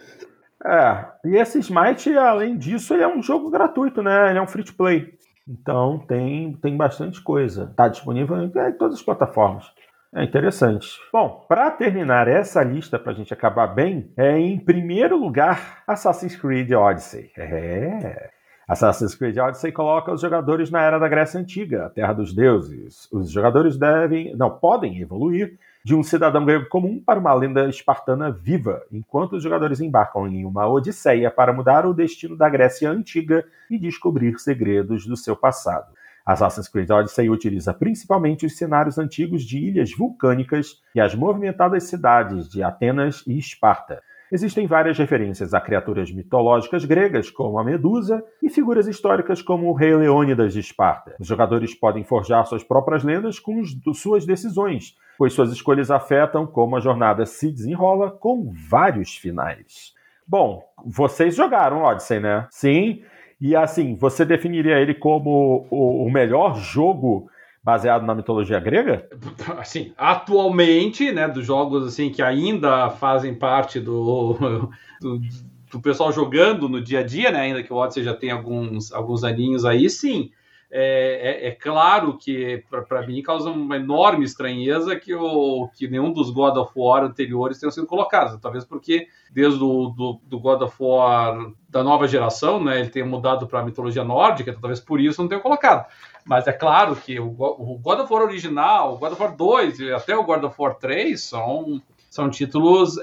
E esse Smite, além disso, ele é um jogo gratuito, né? Ele é um free to play. Então tem bastante coisa. Está disponível em todas as plataformas. É interessante. Bom, para terminar essa lista, para a gente acabar bem, em primeiro lugar, Assassin's Creed Odyssey. Assassin's Creed Odyssey coloca os jogadores na Era da Grécia Antiga, a Terra dos Deuses. Os jogadores podem evoluir de um cidadão grego comum para uma lenda espartana viva, enquanto os jogadores embarcam em uma odisseia para mudar o destino da Grécia Antiga e descobrir segredos do seu passado. Assassin's Creed Odyssey utiliza principalmente os cenários antigos de ilhas vulcânicas e as movimentadas cidades de Atenas e Esparta. Existem várias referências a criaturas mitológicas gregas, como a Medusa, e figuras históricas como o rei Leônidas de Esparta. Os jogadores podem forjar suas próprias lendas com suas decisões, pois suas escolhas afetam como a jornada se desenrola, com vários finais. Bom, vocês jogaram Odyssey, né? Sim. E assim, você definiria ele como o melhor jogo baseado na mitologia grega?
Assim, atualmente, né, dos jogos assim que ainda fazem parte do pessoal jogando no dia a dia, né, ainda que o Odyssey já tenha alguns aninhos aí, sim. É claro que para mim causa uma enorme estranheza que nenhum dos God of War anteriores tenham sido colocados. Talvez porque desde do God of War da nova geração, né, ele tenha mudado para a mitologia nórdica, então talvez por isso não tenham colocado. Mas é claro que o God of War original, o God of War 2 e até o God of War 3 são títulos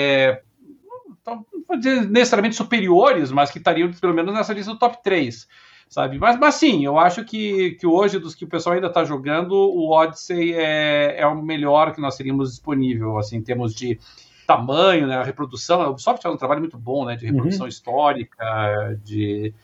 não vou dizer necessariamente superiores, mas que estariam pelo menos nessa lista do top 3. Sabe? Mas sim, eu acho que hoje, dos que o pessoal ainda está jogando, o Odyssey é o melhor que nós teríamos disponível, assim, em termos de tamanho, né, a reprodução. A Ubisoft faz um trabalho muito bom, né, de reprodução histórica, de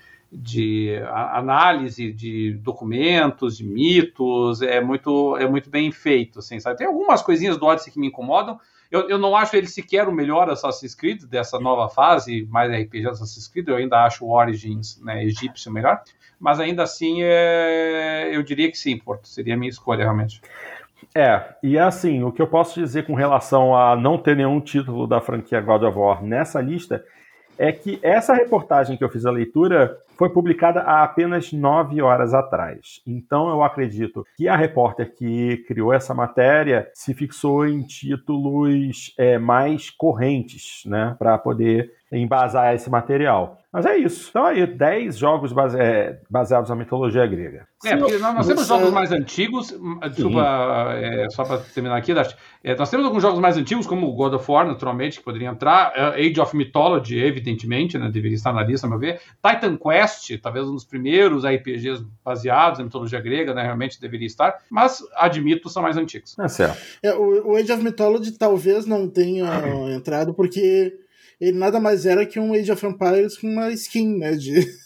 análise de documentos, de mitos, é muito bem feito, assim, sabe? Tem algumas coisinhas do Odyssey que me incomodam. Eu não acho ele sequer o melhor Assassin's Creed dessa nova fase, mais RPG do Assassin's Creed. Eu ainda acho o Origins, né, egípcio melhor. Mas ainda assim, eu diria que sim, Porto. Seria a minha escolha, realmente.
E assim, o que eu posso dizer com relação a não ter nenhum título da franquia God of War nessa lista é que essa reportagem que eu fiz a leitura foi publicada há apenas 9 horas atrás. Então eu acredito que a repórter que criou essa matéria se fixou em títulos mais correntes, né, para poder embasar esse material. Mas é isso. Então aí, 10 jogos baseados na mitologia grega.
Porque nós temos jogos mais antigos, desculpa, só para terminar aqui, nós temos alguns jogos mais antigos, como o God of War, naturalmente, que poderia entrar, Age of Mythology, evidentemente, né, deveria estar na lista, a meu ver, Titan Quest, talvez um dos primeiros RPGs baseados na mitologia grega, né, realmente deveria estar, mas, admito, são mais antigos.
Certo.
O Age of Mythology talvez não tenha entrado, porque ele nada mais era que um Age of Empires com uma skin, né,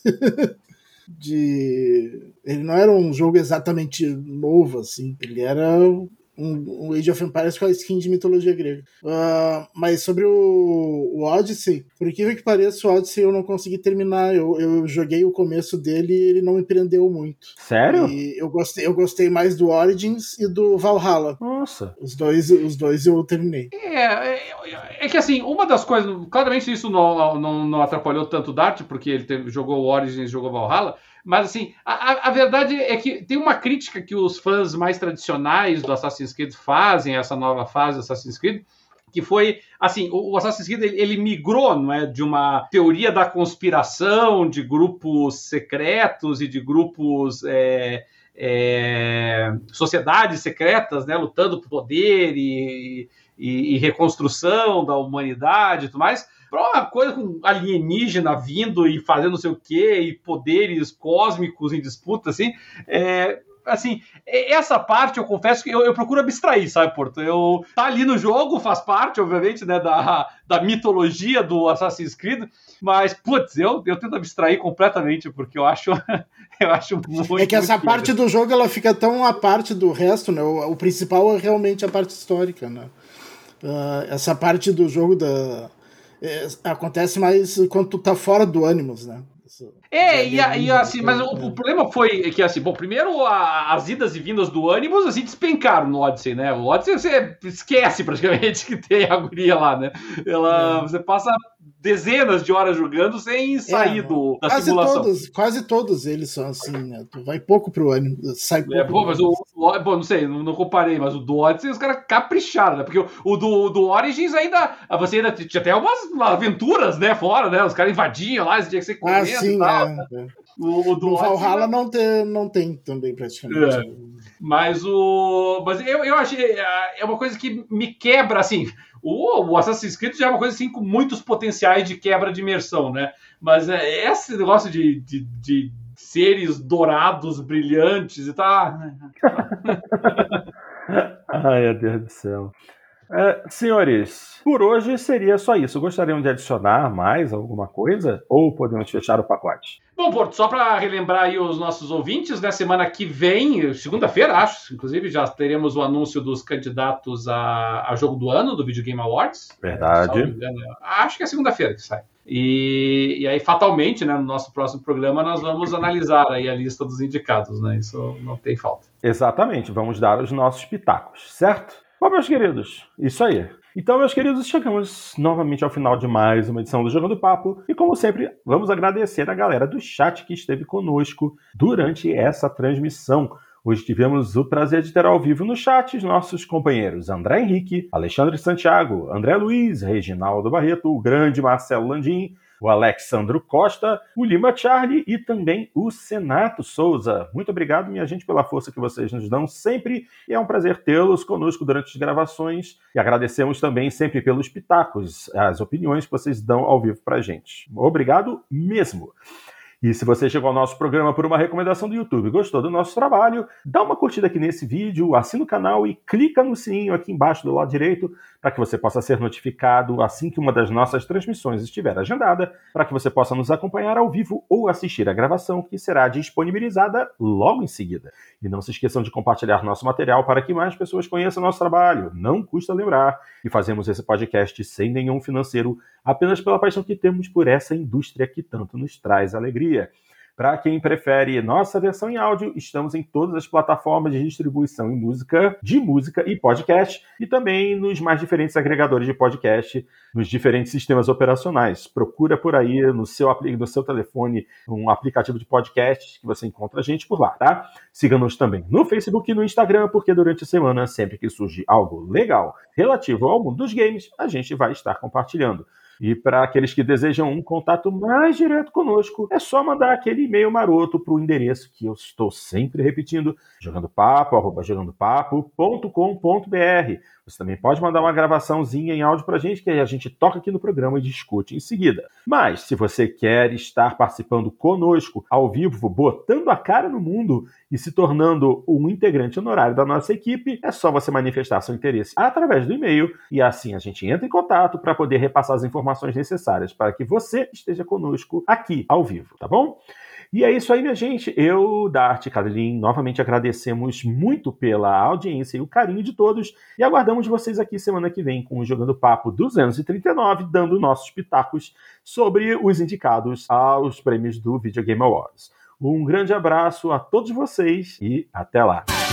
Ele não era um jogo exatamente novo, assim, ele era um Age of Empires com a skin de mitologia grega. Mas sobre o Odyssey, por incrível que pareça, o Odyssey eu não consegui terminar. Eu joguei o começo dele e ele não me prendeu muito.
Sério?
E eu gostei mais do Origins e do Valhalla.
Nossa.
Os dois eu terminei.
É que assim, uma das coisas, claramente isso não atrapalhou tanto o Dart, porque ele jogou o Origins e jogou o Valhalla. Mas, assim, a verdade é que tem uma crítica que os fãs mais tradicionais do Assassin's Creed fazem a essa nova fase do Assassin's Creed, que foi, assim, o Assassin's Creed ele migrou, não é, de uma teoria da conspiração, de grupos secretos e de grupos, sociedades secretas, né, lutando por poder e reconstrução da humanidade e tudo mais, para uma coisa com alienígena vindo e fazendo não sei o quê, e poderes cósmicos em disputa, assim, assim, essa parte eu confesso que eu procuro abstrair, sabe, Porto? Tá ali no jogo, faz parte, obviamente, né, da mitologia do Assassin's Creed, mas, putz, eu tento abstrair completamente, porque eu acho muito...
É que essa parte do jogo, ela fica tão à parte do resto, né? O principal é realmente a parte histórica, né? Essa parte do jogo acontece mais quando tu tá fora do Animus, né?
Assim, mas o problema foi que, assim, bom, primeiro as idas e vindas do Animus, assim, despencaram no Odyssey, né? O Odyssey você esquece praticamente que tem a guria lá, né? Você passa dezenas de horas jogando sem sair da simulação.
Quase todos eles são assim, né? Tu vai pouco pro Animus, sai pouco.
Mas não sei, não comparei, mas o do Odyssey os caras capricharam, né? Porque o do Origins você ainda tinha até umas aventuras, né, fora, né? Os caras invadiam lá, você tinha que ser correndo e tal.
O do Valhalla não tem também praticamente.
Mas eu achei, é uma coisa que me quebra, assim, o Assassin's Creed já é uma coisa assim com muitos potenciais de quebra de imersão, né? Mas esse negócio de seres dourados, brilhantes e tal...
Ai, meu Deus do céu. Senhores, por hoje seria só isso. Gostariam de adicionar mais alguma coisa? Ou podemos fechar o pacote?
Bom, Porto, só para relembrar aí os nossos ouvintes, né, semana que vem, segunda-feira, acho, inclusive já teremos o anúncio dos candidatos a jogo do ano do Video Game Awards.
Verdade.
Acho que é segunda-feira que sai. E aí, fatalmente, né, no nosso próximo programa, nós vamos analisar aí a lista dos indicados, né? Isso não tem falta.
Exatamente, vamos dar os nossos pitacos, certo? Bom, meus queridos, isso aí. Então, meus queridos, chegamos novamente ao final de mais uma edição do Jogando Papo. E, como sempre, vamos agradecer a galera do chat que esteve conosco durante essa transmissão. Hoje tivemos o prazer de ter ao vivo no chat os nossos companheiros André Henrique, Alexandre Santiago, André Luiz, Reginaldo Barreto, o grande Marcelo Landim, o Alexandro Costa, o Lima Charlie e também o Senato Souza. Muito obrigado, minha gente, pela força que vocês nos dão sempre. E é um prazer tê-los conosco durante as gravações. E agradecemos também sempre pelos pitacos, as opiniões que vocês dão ao vivo pra gente. Obrigado mesmo. E se você chegou ao nosso programa por uma recomendação do YouTube e gostou do nosso trabalho, dá uma curtida aqui nesse vídeo, assina o canal e clica no sininho aqui embaixo do lado direito para que você possa ser notificado assim que uma das nossas transmissões estiver agendada, para que você possa nos acompanhar ao vivo ou assistir a gravação que será disponibilizada logo em seguida. E não se esqueçam de compartilhar nosso material para que mais pessoas conheçam nosso trabalho. Não custa lembrar que fazemos esse podcast sem nenhum financeiro, apenas pela paixão que temos por essa indústria que tanto nos traz alegria. Para quem prefere nossa versão em áudio, estamos em todas as plataformas de distribuição de música e podcast, e também nos mais diferentes agregadores de podcast, nos diferentes sistemas operacionais. Procura por aí no seu telefone um aplicativo de podcast que você encontra a gente por lá, tá? Siga-nos também no Facebook e no Instagram, porque durante a semana, sempre que surge algo legal relativo ao mundo dos games, a gente vai estar compartilhando. E para aqueles que desejam um contato mais direto conosco, é só mandar aquele e-mail maroto para o endereço que eu estou sempre repetindo, jogandopapo@jogandopapo.com.br. Você também pode mandar uma gravaçãozinha em áudio para a gente, que a gente toca aqui no programa e discute em seguida. Mas, se você quer estar participando conosco, ao vivo, botando a cara no mundo e se tornando um integrante honorário da nossa equipe, é só você manifestar seu interesse através do e-mail e assim a gente entra em contato para poder repassar as informações necessárias para que você esteja conosco aqui ao vivo, tá bom? E é isso aí, minha gente. Eu, Dart e Caroline, novamente agradecemos muito pela audiência e o carinho de todos e aguardamos vocês aqui semana que vem com o Jogando Papo 239, dando nossos pitacos sobre os indicados aos prêmios do Video Game Awards. Um grande abraço a todos vocês e até lá!